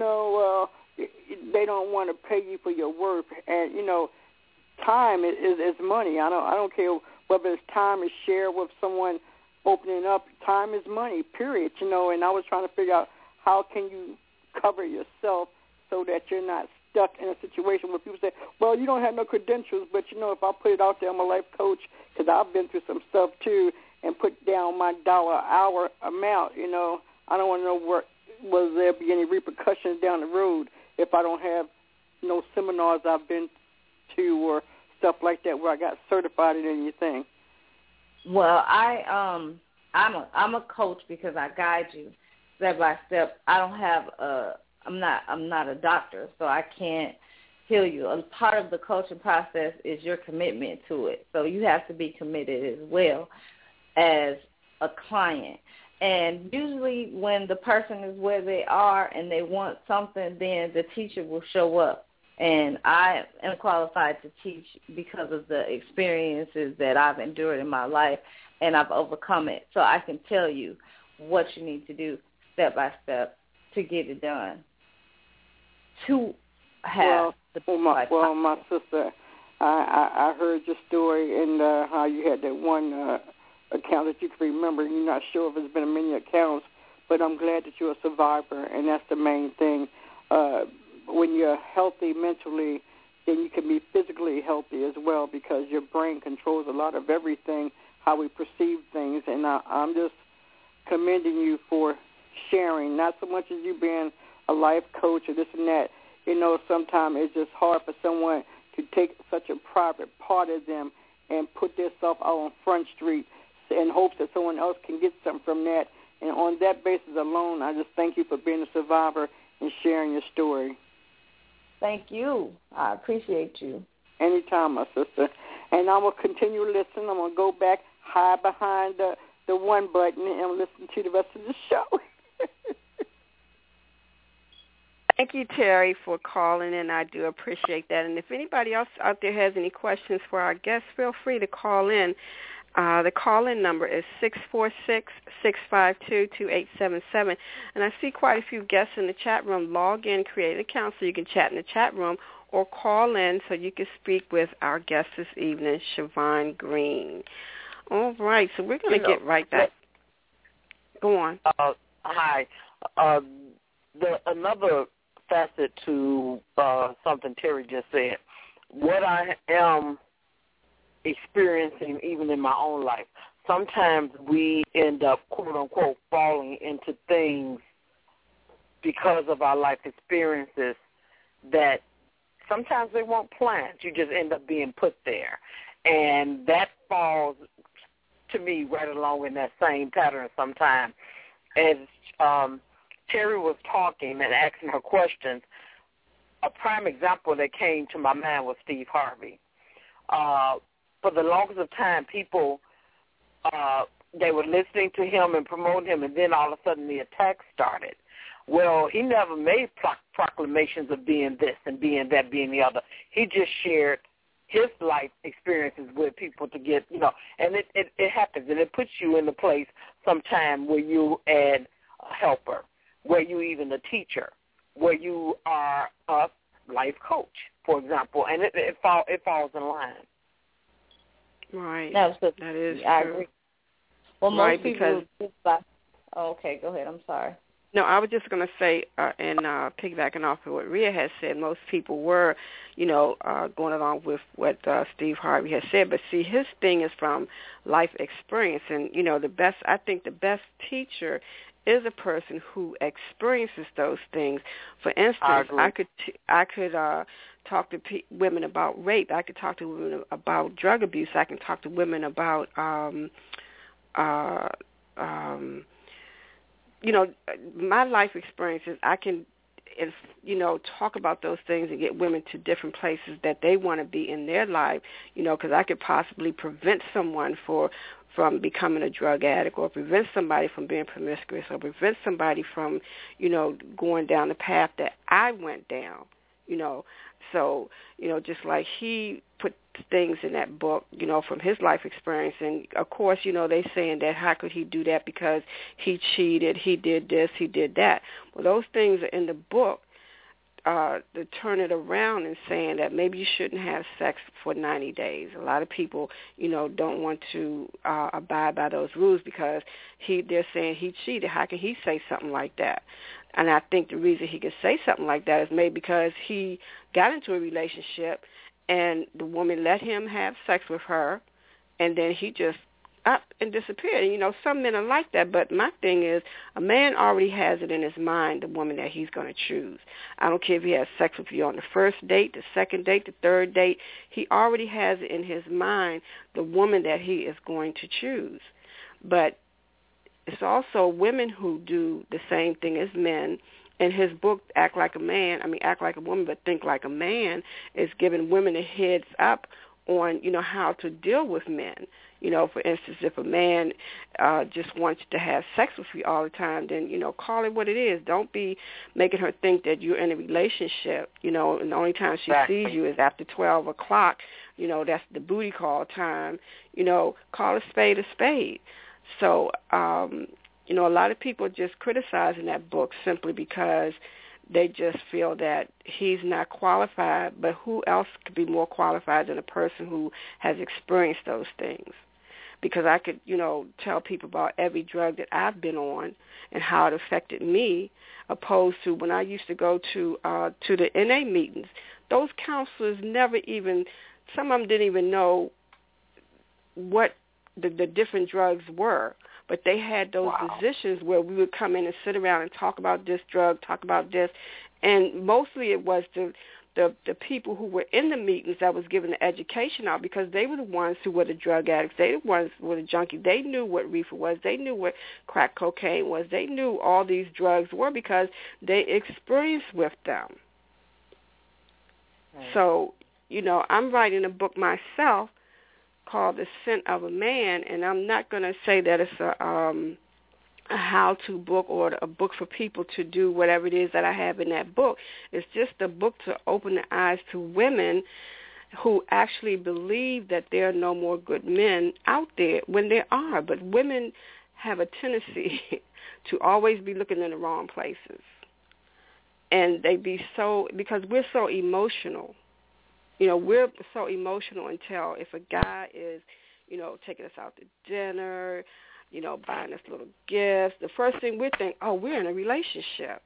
don't want to pay you for your work. And, time is money. I don't care whether it's time is shared with someone opening up. Time is money, period. And I was trying to figure out how can you cover yourself so that you're not stuck in a situation where people say, well, you don't have no credentials, but, if I put it out there, I'm a life coach, because I've been through some stuff, too, and put down my dollar-hour amount, I don't want to know will there be any repercussions down the road if I don't have no seminars I've been to or stuff like that where I got certified in anything. Well, I'm a coach because I guide you step by step. I'm not a doctor, so I can't heal you. A part of the coaching process is your commitment to it. So you have to be committed as well as a client. And usually when the person is where they are and they want something, then the teacher will show up. And I am qualified to teach because of the experiences that I've endured in my life, and I've overcome it. So I can tell you what you need to do step by step to get it done. To have my sister, I heard your story and how you had that one account that you can remember. You're not sure if it's been many accounts, but I'm glad that you're a survivor, and that's the main thing. When you're healthy mentally, then you can be physically healthy as well, because your brain controls a lot of everything, how we perceive things. And I'm just commending you for sharing, not so much as you being a life coach or this and that. Sometimes it's just hard for someone to take such a private part of them and put themselves out on Front Street in hopes that someone else can get something from that. And on that basis alone, I just thank you for being a survivor and sharing your story. Thank you. I appreciate you. Anytime, my sister. And I will continue to listen. I'm going to go back, hide behind the one button, and listen to the rest of the show. Thank you, Terry, for calling in. I do appreciate that. And if anybody else out there has any questions for our guests, feel free to call in. The call-in number is 646-652-2877. And I see quite a few guests in the chat room. Log in, create an account so you can chat in the chat room, or call in so you can speak with our guest this evening, Siobhan Green. All right, so we're going to get right back. Go on. Hi. Another facet to something Terry just said, what I am experiencing even in my own life, sometimes we end up, quote-unquote, falling into things because of our life experiences that sometimes they weren't planned. You just end up being put there. And that falls, to me, right along in that same pattern sometimes. As Terry was talking and asking her questions, a prime example that came to my mind was Steve Harvey. For the longest of time, people, they were listening to him and promoting him, and then all of a sudden the attacks started. Well, he never made proclamations of being this and being that, being the other. He just shared his life experiences with people to get, and it happens, and it puts you in the place sometime where you add a helper, where you even a teacher, where you are a life coach, for example, and it falls in line. Right. That is I true. agree. Well, most right, people just by. Oh, okay, go ahead. I'm sorry. No, I was just going to say, and piggybacking off of what Rhea has said, most people were, going along with what Steve Harvey has said. But see, his thing is from life experience, and I think the best teacher is a person who experiences those things. For instance, I could talk to women about rape. I could talk to women about drug abuse. I can talk to women about my life experiences. I can, talk about those things and get women to different places that they want to be in their life, because I could possibly prevent someone from becoming a drug addict, or prevent somebody from being promiscuous, or prevent somebody from, going down the path that I went down, So, just like he put things in that book, from his life experience. And, of course, they saying that how could he do that because he cheated, he did this, he did that. Well, those things are in the book to turn it around and saying that maybe you shouldn't have sex for 90 days. A lot of people, don't want to abide by those rules because they're saying he cheated. How can he say something like that? And I think the reason he could say something like that is maybe because he got into a relationship and the woman let him have sex with her, and then he just up and disappeared. And, some men are like that, but my thing is a man already has it in his mind, the woman that he's going to choose. I don't care if he has sex with you on the first date, the second date, the third date. He already has it in his mind, the woman that he is going to choose. But it's also women who do the same thing as men. In his book, Act Like a Woman, but Think Like a Man, is giving women a heads up on, how to deal with men. For instance, if a man just wants to have sex with you all the time, then, call it what it is. Don't be making her think that you're in a relationship, and the only time she sees you is after 12 o'clock. That's the booty call time. Call a spade a spade. So, a lot of people are just criticizing that book simply because they just feel that he's not qualified, but who else could be more qualified than a person who has experienced those things? Because I could, tell people about every drug that I've been on and how it affected me, opposed to when I used to go to the NA meetings. Those counselors never even, some of them didn't even know what the different drugs were. But they had those positions where we would come in and sit around and talk about this drug, talk about this, and mostly it was the people who were in the meetings that was giving the education out, because they were the ones who were the drug addicts. They were the ones who were the junkies. They knew what reefer was. They knew what crack cocaine was. They knew all these drugs were because they experienced with them. So, I'm writing a book myself called The Scent of a Man, and I'm not going to say that it's a how-to book or a book for people to do whatever it is that I have in that book. It's just a book to open the eyes to women who actually believe that there are no more good men out there when there are. But women have a tendency to always be looking in the wrong places. And because we're so emotional. We're so emotional until if a guy is, taking us out to dinner, buying us little gifts, the first thing we think, oh, we're in a relationship.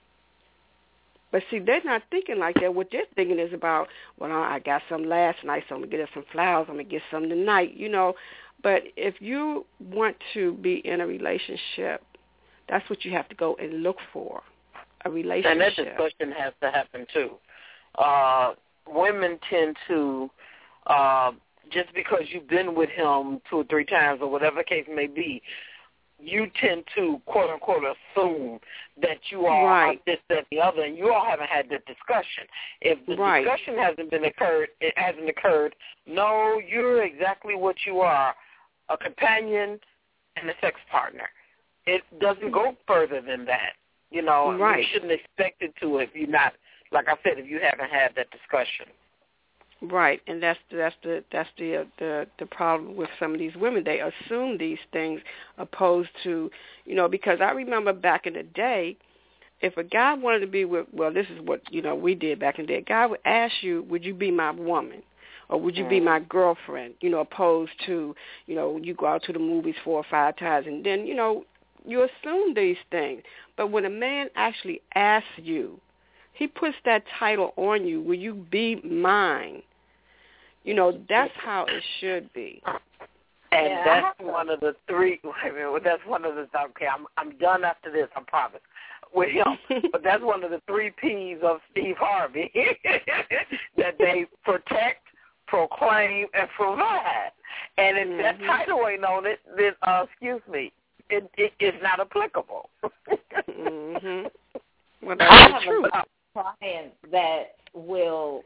But see, they're not thinking like that. What they're thinking is about, well, I got some last night, so I'm going to get her some flowers. I'm going to get some tonight, But if you want to be in a relationship, that's what you have to go and look for, a relationship. And that discussion has to happen, too. Women tend to, just because you've been with him 2 or 3 times or whatever the case may be, you tend to, quote, unquote, assume that you are this, that, the other, and you all haven't had that discussion. If the discussion hasn't occurred, no, you're exactly what you are, a companion and a sex partner. It doesn't go further than that. You shouldn't expect it to if you're not. Like I said, if you haven't had that discussion. Right, and that's the problem with some of these women. They assume these things opposed to, because I remember back in the day, if a guy wanted to be with, well, this is what, we did back in the day. A guy would ask you, would you be my woman? Or would you be my girlfriend? Opposed to, you go out to the movies 4 or 5 times and then, you assume these things. But when a man actually asks you, he puts that title on you, will you be mine? That's how it should be. And that's one of the three. Wait a minute. That's one of the. Okay, I'm done after this. I promise. With him, but that's one of the 3 P's of Steve Harvey that they protect, proclaim, and provide. And if that title ain't on it, then excuse me, it is not applicable. Well, I have a client that will,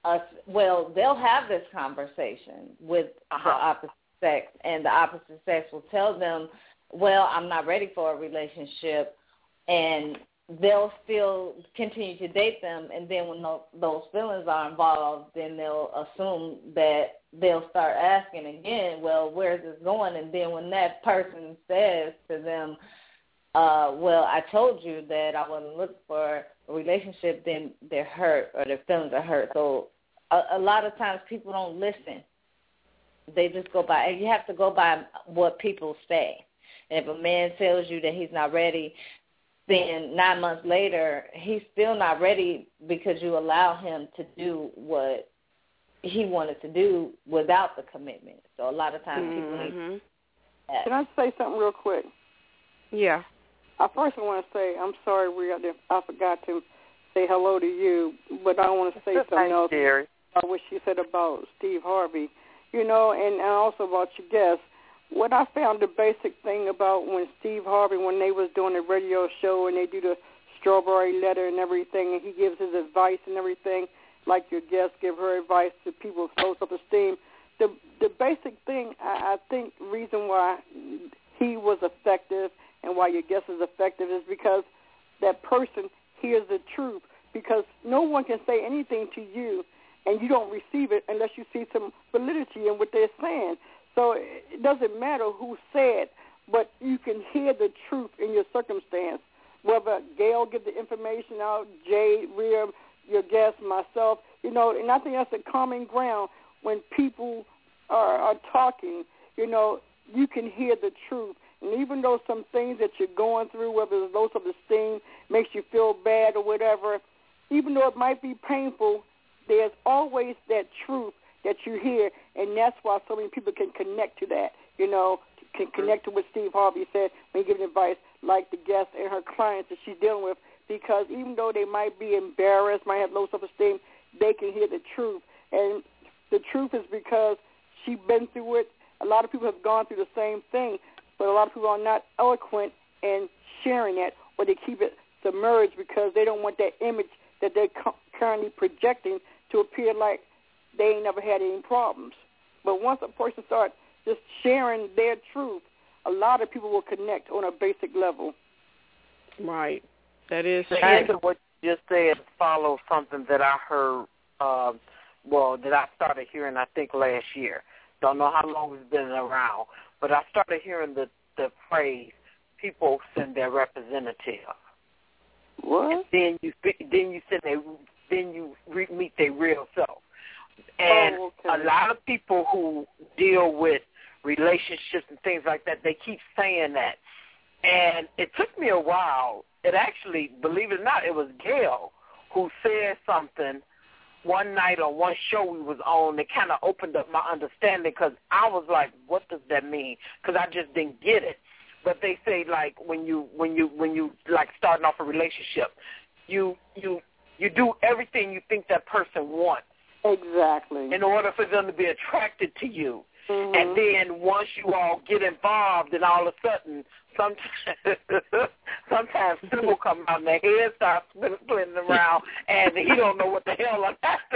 they'll have this conversation with the opposite sex, and the opposite sex will tell them, well, I'm not ready for a relationship, and they'll still continue to date them, and then when those feelings are involved, then they'll assume that they'll start asking again, well, where's this going? And then when that person says to them, well, I told you that I wasn't looking for a relationship, then they're hurt or their feelings are hurt. So a lot of times people don't listen. They just go by, and you have to go by what people say. And if a man tells you that he's not ready, then 9 months later, he's still not ready because you allow him to do what he wanted to do without the commitment. So a lot of times people need that. Can I say something real quick? Yeah. I first want to say I'm sorry I forgot to say hello to you, but I want to say something else about what she said about Steve Harvey, and also about your guest. What I found the basic thing about when Steve Harvey, when they was doing the radio show and they do the strawberry letter and everything, and he gives his advice and everything, like your guest give her advice to people with low self-esteem, the basic thing, I think, reason why he was effective and why your guest is effective is because that person hears the truth, because no one can say anything to you and you don't receive it unless you see some validity in what they're saying. So it doesn't matter who said, but you can hear the truth in your circumstance. Whether Gail give the information out, Jay, Rhea, your guest, myself, and I think that's a common ground when people are talking, you can hear the truth. And even though some things that you're going through, whether it's low self-esteem, makes you feel bad or whatever, even though it might be painful, there's always that truth that you hear, and that's why so many people can connect to that, can connect to what Steve Harvey said when he gives advice, like the guest and her clients that she's dealing with, because even though they might be embarrassed, might have low self-esteem, they can hear the truth. And the truth is because she's been through it. A lot of people have gone through the same thing, but a lot of people are not eloquent in sharing it, or they keep it submerged because they don't want that image that they're currently projecting to appear like they ain't never had any problems. But once a person starts just sharing their truth, a lot of people will connect on a basic level. Right. That is true. And what you just said follows something that I heard, that I started hearing, I think, last year. Don't know how long it's been around, but I started hearing the phrase, people send their representative. What? And then you meet their real self. And a lot of people who deal with relationships and things like that, they keep saying that. And it took me a while. It actually, believe it or not, it was Gail who said something one night on one show we was on that kind of opened up my understanding, because I was like, what does that mean? Because I just didn't get it. But they say, like, when you like starting off a relationship, you do everything you think that person wants. Exactly. In order for them to be attracted to you. Mm-hmm. And then once you all get involved, and all of a sudden, sometimes people come out and their head starts spinning around, and he don't know what the hell I'm after.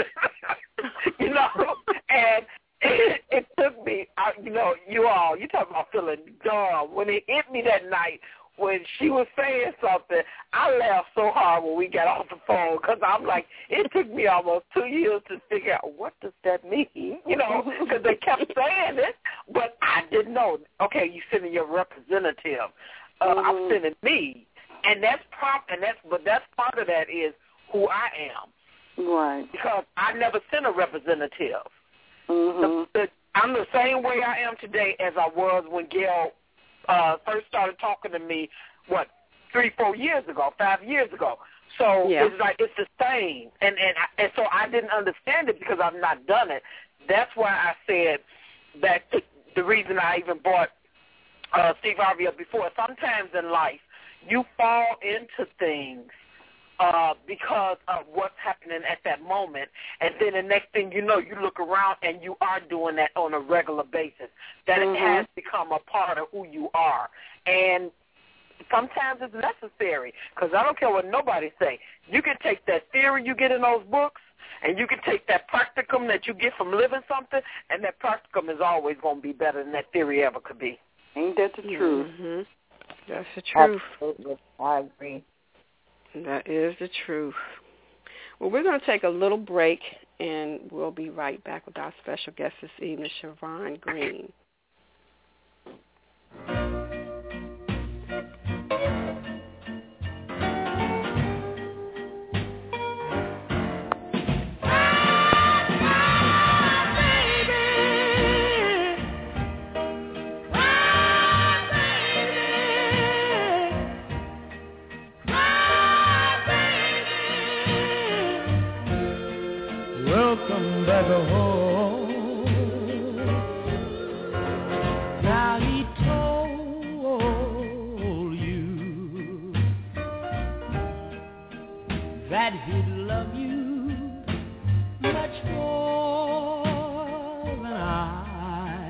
And it took me, you talk about feeling dumb. When it hit me that night, when she was saying something, I laughed so hard when we got off the phone, because I'm like, it took me almost 2 years to figure out what does that mean, because they kept saying it, but I didn't know. Okay, you sending your representative. I'm sending me, and that's part of that is who I am. Right. Because I never sent a representative. Mm-hmm. I'm the same way I am today as I was when Gail first started talking to me, 5 years ago. So It's like it's the same, and so I didn't understand it because I've not done it. That's why I said that the reason I even brought Steve Harvey up before. Sometimes in life, you fall into things because of what's happening at that moment, and then the next thing you know, you look around and you are doing that on a regular basis. That it has become a part of who you are. And sometimes it's necessary, because I don't care what nobody say. You can take that theory you get in those books, and you can take that practicum that you get from living something, and that practicum is always going to be better than that theory ever could be. Ain't that the truth? Mm-hmm. That's the truth. Absolutely. I agree. That is the truth. Well, we're going to take a little break, and we'll be right back with our special guest this evening, Siobhan Green. Welcome back home. Now he told you that he'd love you much more than I.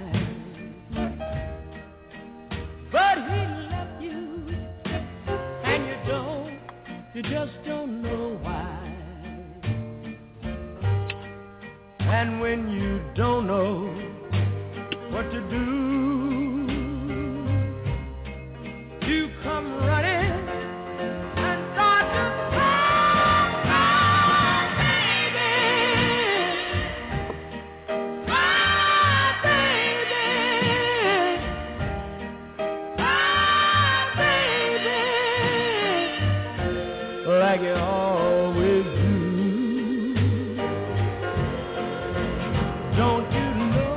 But he left you, and you just don't know why. And when you don't know what to do, you come running and start to cry, baby. Cry, baby. Cry, baby. Like you always do. Don't you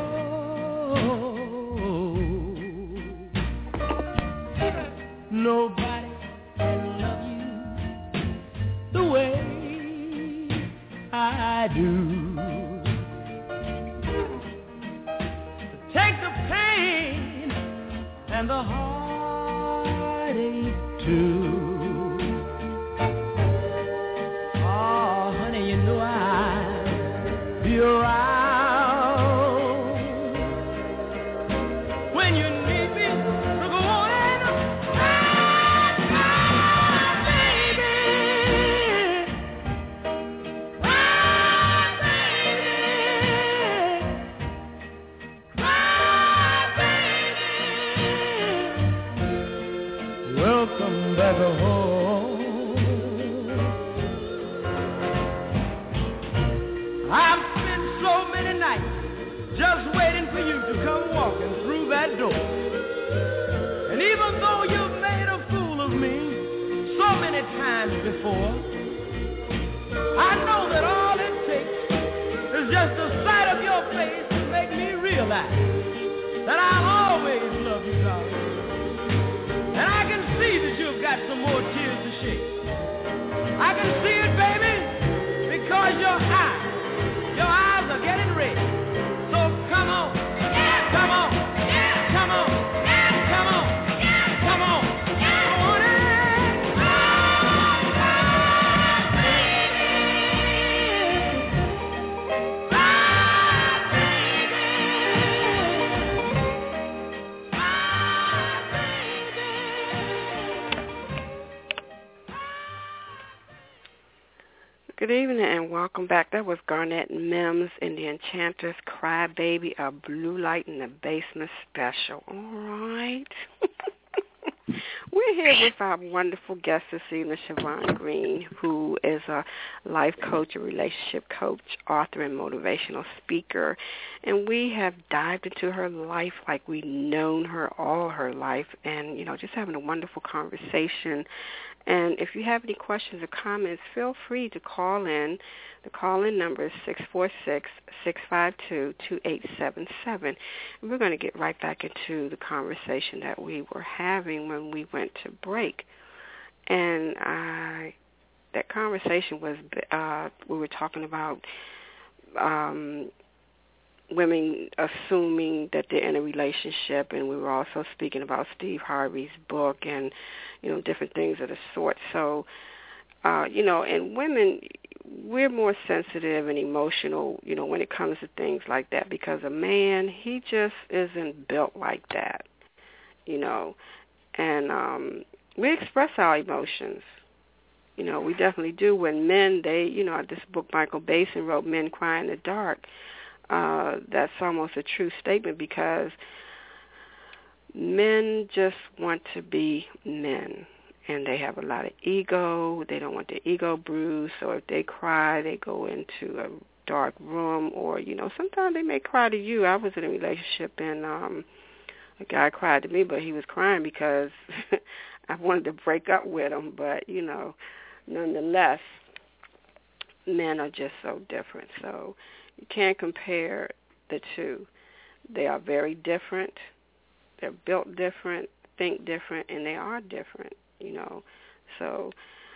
know nobody can love you the way I do? Take the pain and the heartache too. Oh, honey, you know I'll be around. Welcome back home. I've spent so many nights just waiting for you to come walking through that door. And even though you've made a fool of me so many times before, I know that all it takes is just the sight of your face to make me realize that I'll always love you, darling. And I can see that you've got some more tears to shed. I can see it, baby, because your eyes are getting red. So come on, come on, come on, come on, come on, come on in. Good evening and welcome back. That was Garnett Mims and the Enchanters, Cry Baby, a Blue Light in the Basement special. All right. We're here with our wonderful guest this evening, Siobhan Green, who is a life coach, a relationship coach, author, and motivational speaker. And we have dived into her life like we've known her all her life and, just having a wonderful conversation. And if you have any questions or comments, feel free to call in. The call-in number is 646-652-2877. And we're going to get right back into the conversation that we were having when we went to break. And that conversation was, we were talking about women assuming that they're in a relationship, and we were also speaking about Steve Harvey's book and, different things of the sort. So, and women, we're more sensitive and emotional, when it comes to things like that, because a man, he just isn't built like that, and we express our emotions. We definitely do. When men, this book Michael Basin wrote, Men Cry in the Dark, that's almost a true statement, because men just want to be men, and they have a lot of ego. They don't want their ego bruised, so if they cry, they go into a dark room, or, sometimes they may cry to you. I was in a relationship, and a guy cried to me, but he was crying because I wanted to break up with him, but, nonetheless, men are just so different. So you can't compare the two. They are very different. They're built different, think different, and they are different, So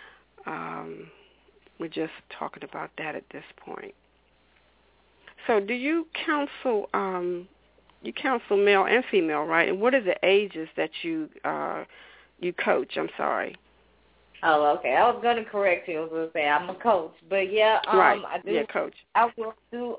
we're just talking about that at this point. So do you counsel male and female, right? And what are the ages that you coach? I'm sorry. Oh, okay. I was going to correct you. I was going to say I'm a coach, but yeah, right. I do. Yeah, coach. I will do.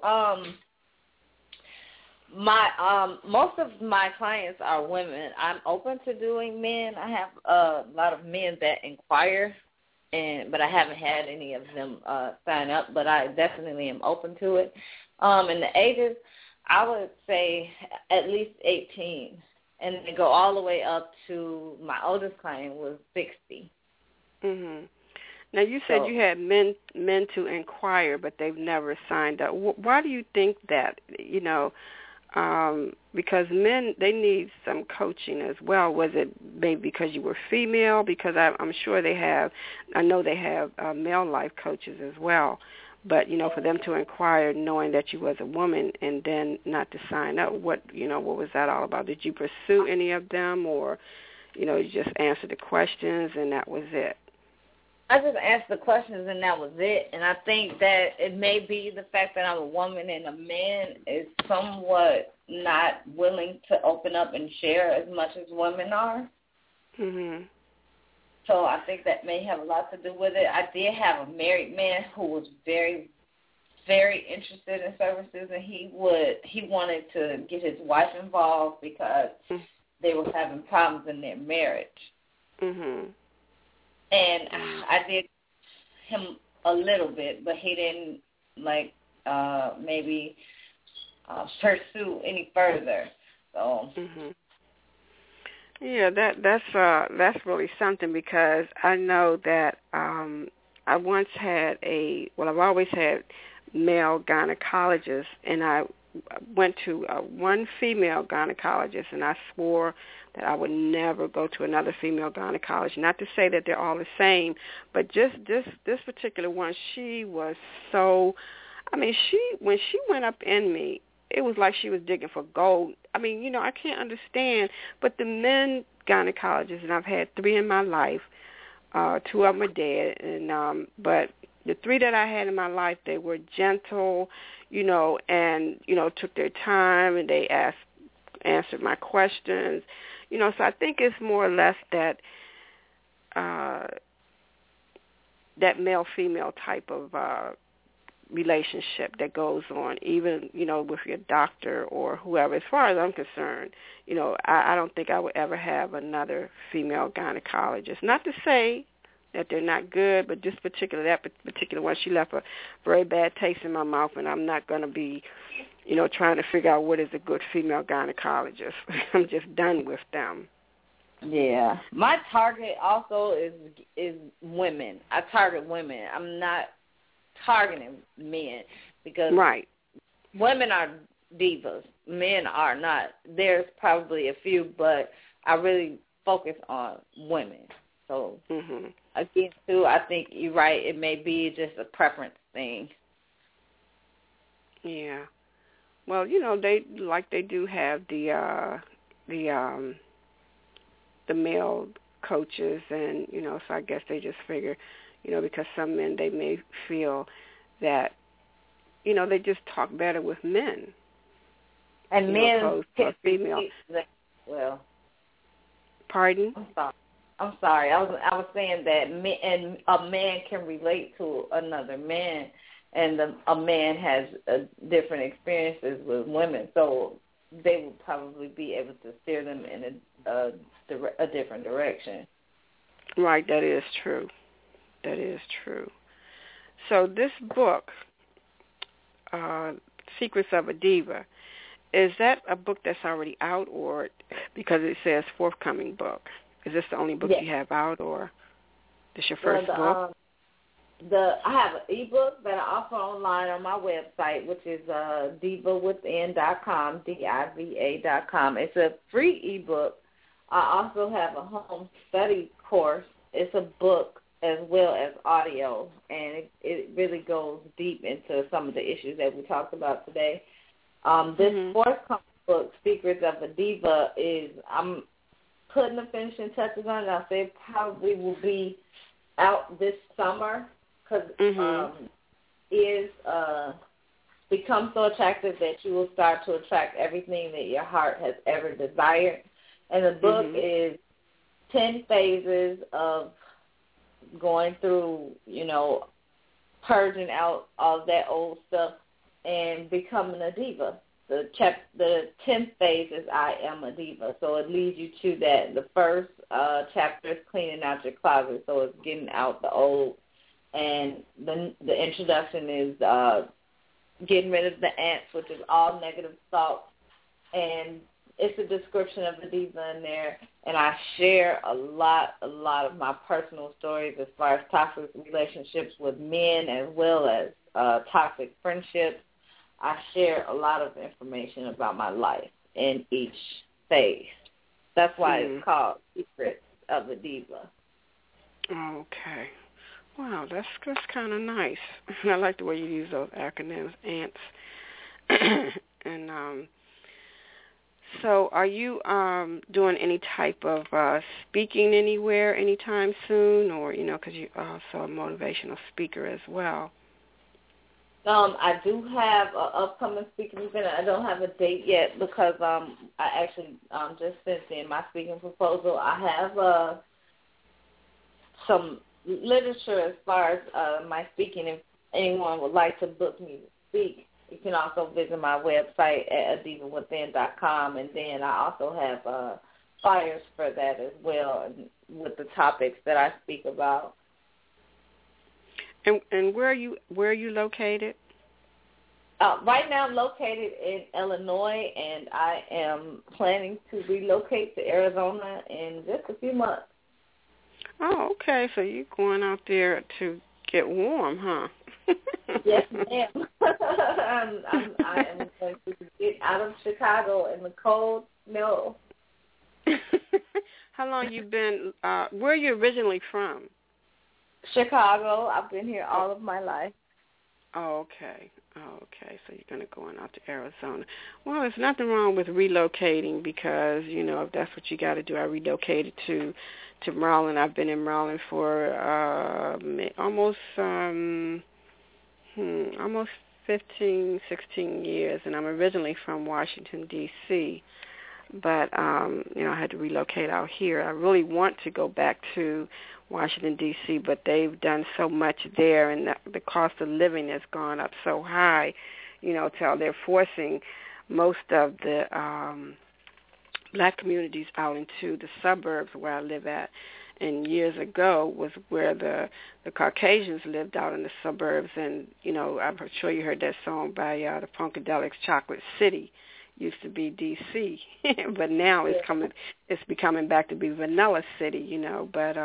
My most of my clients are women. I'm open to doing men. I have a lot of men that inquire, but I haven't had any of them sign up. But I definitely am open to it. And the ages, I would say at least 18, and they go all the way up to my oldest client was 60. Mhm. Now you said you had men to inquire, but they've never signed up. Why do you think that? Because men, they need some coaching as well. Was it maybe because you were female? Because I'm sure I know they have male life coaches as well. But, for them to inquire knowing that you was a woman and then not to sign up, what was that all about? Did you pursue any of them, or, you just answered the questions and that was it? I just asked the questions and that was it. And I think that it may be the fact that I'm a woman and a man is somewhat not willing to open up and share as much as women are. Mhm. So I think that may have a lot to do with it. I did have a married man who was very, very interested in services, and he wanted to get his wife involved because they were having problems in their marriage. Mhm. And I did him a little bit, but he didn't maybe pursue any further. So. Mhm. Yeah, that's really something, because I know that I once had I've always had male gynecologists, and I went to one female gynecologist, and I swore that I would never go to another female gynecologist. Not to say that they're all the same, but just this particular one, she was so, when she went up in me, it was like she was digging for gold. I can't understand, but the men gynecologists, and I've had 3 in my life, 2 of them are dead, and but the 3 that I had in my life, they were gentle, and, took their time, and they answered my questions, so I think it's more or less that that male-female type of relationship that goes on, even, with your doctor or whoever. As far as I'm concerned, I don't think I would ever have another female gynecologist. Not to say that they're not good, but that particular one, she left a very bad taste in my mouth, and I'm not going to be, trying to figure out what is a good female gynecologist. I'm just done with them. Yeah. My target also is women. I target women. I'm not targeting men, because women are divas. Men are not. There's probably a few, but I really focus on women. So, again, too, I think you're right. It may be just a preference thing. Yeah. Well, they do have the male coaches, and so I guess they just figure, because some men, they may feel that they just talk better with men, And men for female. Well, pardon? I'm sorry. I was saying that a man can relate to another man, and a man has different experiences with women, so they would probably be able to steer them in a different direction. Right, that is true. That is true. So this book, Secrets of a Diva, is that a book that's already out, or because it says forthcoming book? Is this the only book you have out, or this your first book? I have an ebook that I offer online on my website, which is divawithin.com, DIVA.com. It's a free ebook. I also have a home study course. It's a book as well as audio, and it really goes deep into some of the issues that we talked about today. This forthcoming book, Secrets of a Diva, I'm putting the finishing touches on it. I'll say it probably will be out this summer because is become so attractive that you will start to attract everything that your heart has ever desired. And the book is 10 phases of going through, purging out all that old stuff and becoming a diva. The 10th phase is I am a diva, so it leads you to that. The first chapter is cleaning out your closet, so it's getting out the old. And the introduction is getting rid of the ants, which is all negative thoughts. And it's a description of the diva in there. And I share a lot of my personal stories as far as toxic relationships with men as well as toxic friendships. I share a lot of information about my life in each phase. That's why it's called Secrets of a Diva. Okay. Wow, that's kind of nice. I like the way you use those acronyms, ANTS. And so are you doing any type of speaking anywhere anytime soon, or, because you're also a motivational speaker as well? I do have an upcoming speaking event. I don't have a date yet because I actually just sent in my speaking proposal. I have some literature as far as my speaking. If anyone would like to book me to speak, you can also visit my website at divawithin.com, and then I also have flyers for that as well with the topics that I speak about. And where are you located? Right now I'm located in Illinois, and I am planning to relocate to Arizona in just a few months. Oh, okay. So you're going out there to get warm, huh? Yes, ma'am. I am going to get out of Chicago in the cold snow. How long you been? Where are you originally from? Chicago. I've been here all of my life. Oh, okay. So you're going to go on out to Arizona. Well, there's nothing wrong with relocating because, if that's what you got to do. I relocated to Maryland. I've been in Maryland for almost 15, 16 years, and I'm originally from Washington, D.C., but, I had to relocate out here. I really want to go back to Washington, D.C., but they've done so much there, and the cost of living has gone up so high, till they're forcing most of the black communities out into the suburbs where I live at. And years ago was where the Caucasians lived out in the suburbs, and, I'm sure you heard that song by the Funkadelics, Chocolate City. Used to be D.C., but now it's becoming back to be Vanilla City, But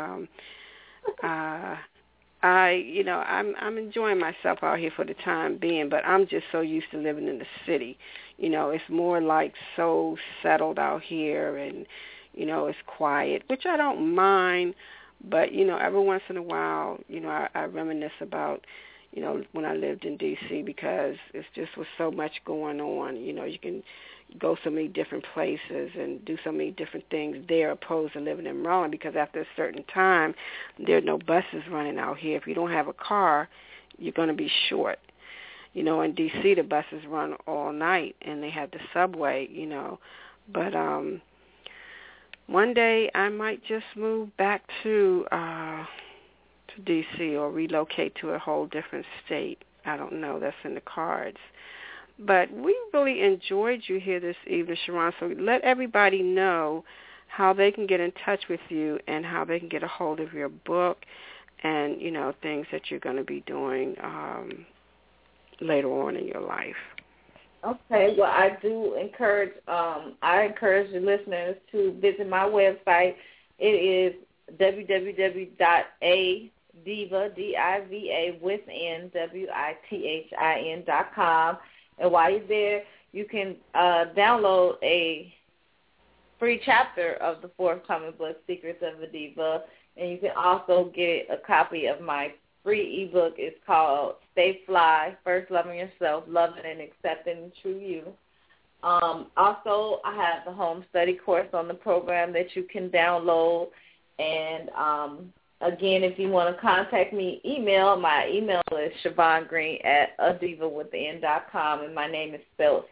I'm enjoying myself out here for the time being. But I'm just so used to living in the city, It's more like so settled out here, and it's quiet, which I don't mind. But every once in a while, I reminisce about. When I lived in D.C. because it's just was so much going on. You can go so many different places and do so many different things there opposed to living in Maryland because after a certain time, there are no buses running out here. If you don't have a car, you're going to be short. You know, in D.C. the buses run all night, and they have the subway, you know. But one day I might just move back to D.C. or relocate to a whole different state. I don't know. That's in the cards. But we really enjoyed you here this evening, Sharron. So let everybody know how they can get in touch with you and how they can get a hold of your book and, you know, things that you're going to be doing later on in your life. Okay, well, I encourage the listeners to visit my website. It is www.diva.within.com. And while you're there, you can download a free chapter of the forthcoming book, Secrets of a Diva. And you can also get a copy of my free ebook. It's called Stay Fly, First Loving Yourself, Loving and Accepting the True You. Also, I have the home study course on the program that you can download. And, again, if you want to contact me, my email is ShavonGreen@adivawithin.com, and my name is spelled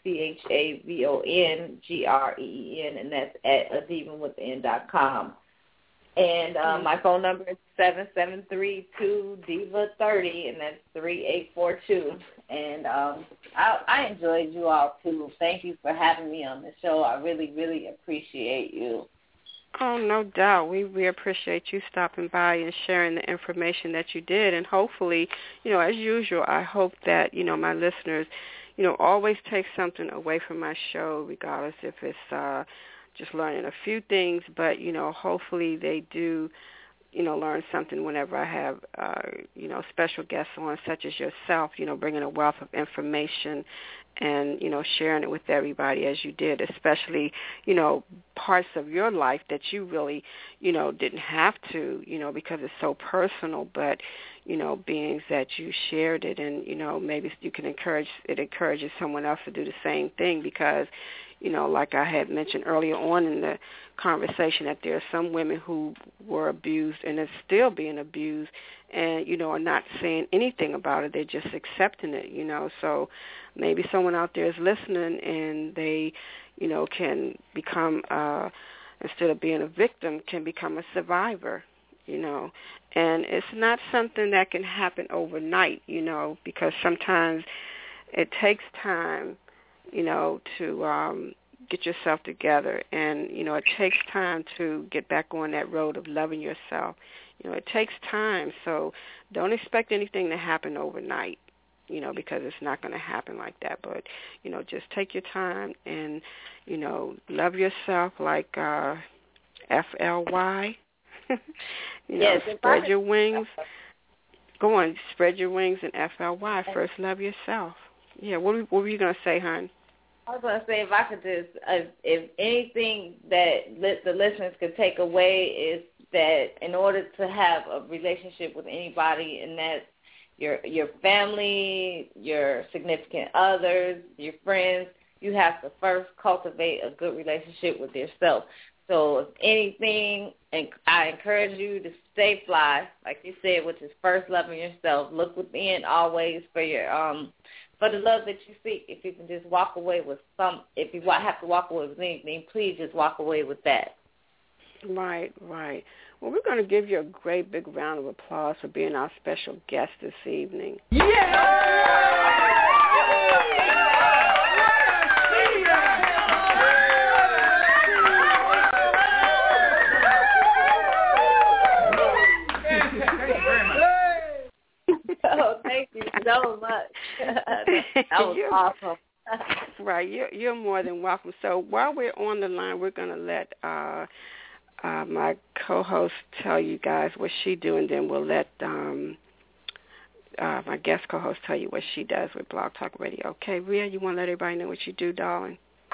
CHAVONGREEN, and that's @adivawithin.com. And my phone number is 773-2-DIVA-30, and that's 3842. And I enjoyed you all, too. Thank you for having me on the show. I really, really appreciate you. Oh, no doubt. We appreciate you stopping by and sharing the information that you did. And hopefully, you know, as usual, I hope that, you know, my listeners, you know, always take something away from my show, regardless if it's just learning a few things. But, you know, hopefully they do, you know, learn something whenever I have, you know, special guests on, such as yourself, you know, bringing a wealth of information and, you know, sharing it with everybody as you did, especially, you know, parts of your life that you really, you know, didn't have to, you know, because it's so personal, but, you know, being that you shared it and, you know, maybe you can encourages someone else to do the same thing because, you know, like I had mentioned earlier on in the conversation, that there are some women who were abused and are still being abused and, you know, are not saying anything about it. They're just accepting it, you know. So maybe someone out there is listening and they, you know, can become, instead of being a victim, can become a survivor, you know. And it's not something that can happen overnight, you know, because sometimes it takes time, you know, to get yourself together. And, you know, it takes time to get back on that road of loving yourself. You know, it takes time. So don't expect anything to happen overnight, you know, because it's not going to happen like that. But, you know, just take your time and, you know, love yourself like FLY. You know, yes, spread your wings. Go on, spread your wings and FLY. First love yourself. Yeah, what were you going to say, hon? I was going to say, if I could just, if anything that the listeners could take away is that in order to have a relationship with anybody, and that's your family, your significant others, your friends, you have to first cultivate a good relationship with yourself. So if anything, and I encourage you to stay fly, like you said, which is first loving yourself. Look within always for your for the love that you seek. If you can just walk away with if you have to walk away with anything, please just walk away with that. Right, right. Well, we're going to give you a great big round of applause for being our special guest this evening. Oh, thank you so much. That was awesome. Right, you're more than welcome. So while we're on the line, we're going to let my co-host tell you guys what she do, and then we'll let my guest co-host tell you what she does with Blog Talk Radio. Okay, Rhea, you want to let everybody know what you do, darling?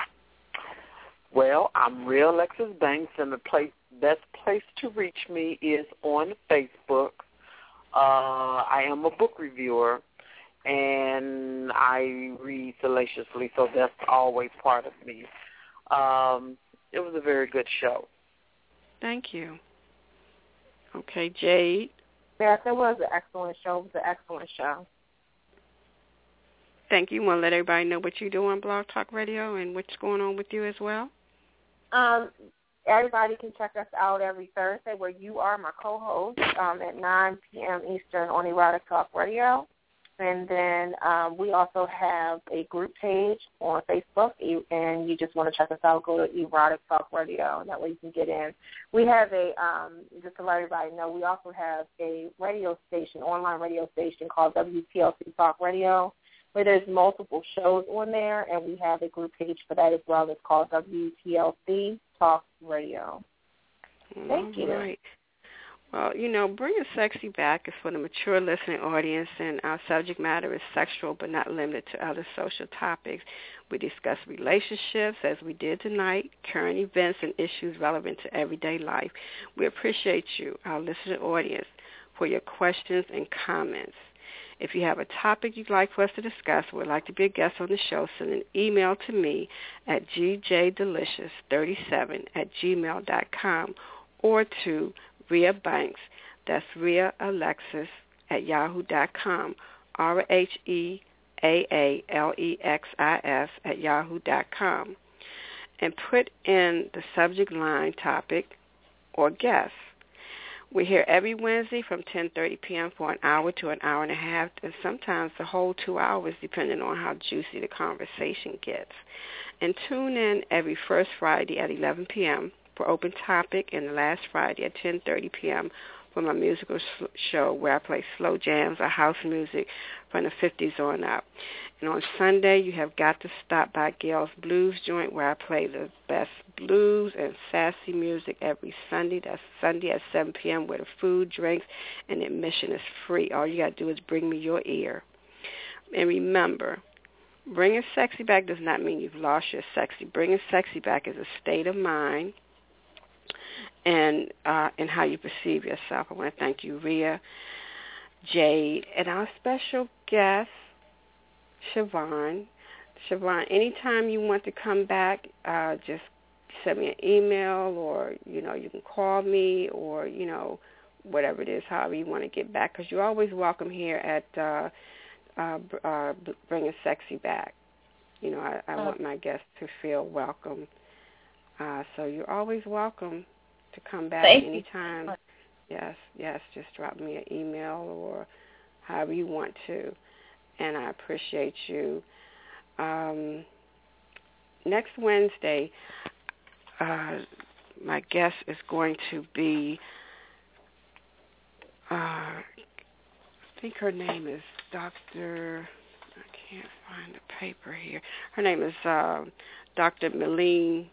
Well, I'm Rhea Alexis Banks, and the best place to reach me is on Facebook. I am a book reviewer, and I read salaciously, so that's always part of me. It was a very good show. Thank you. Okay, Jade. Yes, it was an excellent show. It was an excellent show. Thank you. Want to let everybody know what you do on Blog Talk Radio and what's going on with you as well? Everybody can check us out every Thursday where you are my co-host at 9 p.m. Eastern on Erotic Talk Radio. And then we also have a group page on Facebook, and you just want to check us out, go to Erotic Talk Radio, and that way you can get in. We have just to let everybody know, we also have a radio station, online radio station called WTLC Talk Radio, where there's multiple shows on there, and we have a group page for that as well. It's called WTLC Talk Radio. Thank you. Right. Well, Bringing Sexy Back is for the mature listening audience, and our subject matter is sexual but not limited to other social topics. We discuss relationships, as we did tonight, current events, and issues relevant to everyday life. We appreciate you, our listening audience, for your questions and comments. If you have a topic you'd like for us to discuss or would like to be a guest on the show, send an email to me at gjdelicious37@gmail.com or to Rhea Banks, that's Rhea Alexis @yahoo.com, RHEAALEXIS @yahoo.com, and put in the subject line topic or guest. We're here every Wednesday from 10:30 p.m. for an hour to an hour and a half, and sometimes the whole 2 hours, depending on how juicy the conversation gets. And tune in every first Friday at 11 p.m. for Open Topic, and the last Friday at 10:30 p.m. for my musical show where I play slow jams or house music from the 50s on up. And on Sunday, you have got to stop by Gail's Blues Joint where I play the best blues and sassy music every Sunday. That's Sunday at 7 p.m. where the food, drinks, and admission is free. All you got to do is bring me your ear. And remember, bringing sexy back does not mean you've lost your sexy. Bringing sexy back is a state of mind and how you perceive yourself. I want to thank you, Rhea, Jade, and our special guest, Siobhan. Siobhan, anytime you want to come back, just send me an email, or, you can call me, or, whatever it is, however you want to get back, because you're always welcome here at Bringing Sexy Back. I want my guests to feel welcome. So you're always welcome to come back anytime. Yes, just drop me an email or however you want to, and I appreciate you. Next Wednesday, my guest is going to be, I think her name is Dr., I can't find the paper here. Her name is Dr. Malene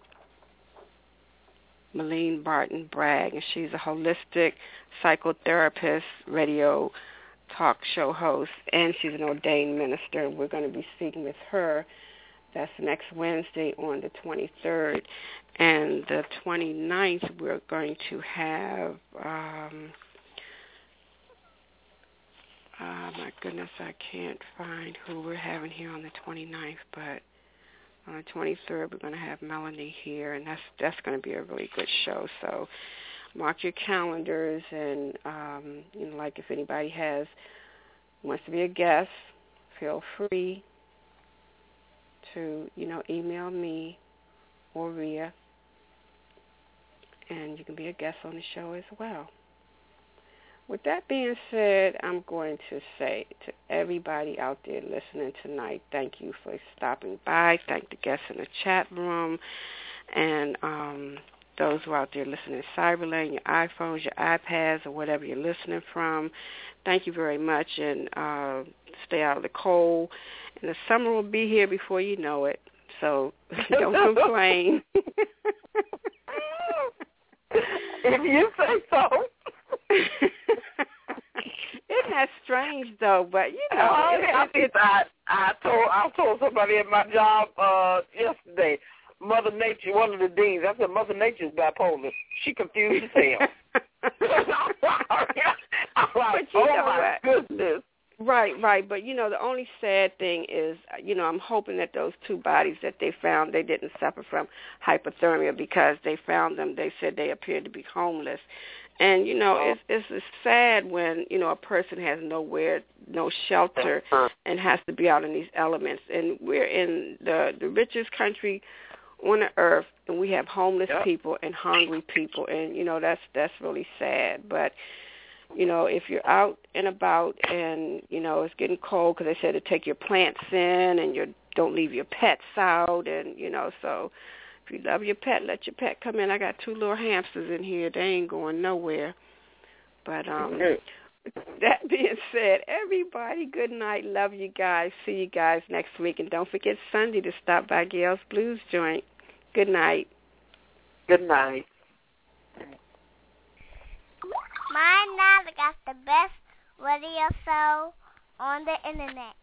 Barton Bragg, and she's a holistic psychotherapist, radio talk show host, and she's an ordained minister. We're going to be speaking with her. That's next Wednesday on the 23rd. And the 29th, we're going to have, my goodness, I can't find who we're having here on the 29th, but on the 23rd, we're going to have Melanie here, and that's going to be a really good show. So mark your calendars, and like if anybody wants to be a guest, feel free to email me or Rhea, and you can be a guest on the show as well. With that being said, I'm going to say to everybody out there listening tonight, thank you for stopping by. Thank the guests in the chat room, and those who are out there listening to Cyberlane, your iPhones, your iPads, or whatever you're listening from. Thank you very much, and stay out of the cold. And the summer will be here before you know it, so don't complain. If you say so. Isn't that strange, though? But I told somebody at my job yesterday, Mother Nature, one of the deans, I said, Mother Nature's bipolar. She confused as hell. I'm like, oh my goodness. Right. But, the only sad thing is, I'm hoping that those two bodies that they found, they didn't suffer from hypothermia, because they found them, they said they appeared to be homeless. And, it's sad when, a person has nowhere, no shelter, and has to be out in these elements. And we're in the richest country on the earth, and we have homeless people and hungry people, and, that's really sad. But, if you're out and about and, it's getting cold because they said to take your plants in and you don't leave your pets out, and, so if you love your pet, let your pet come in. I got 2 little hamsters in here. They ain't going nowhere. But that being said, everybody, good night. Love you guys. See you guys next week. And don't forget Sunday to stop by Gail's Blues Joint. Good night. Good night. My Nana got the best radio show on the internet.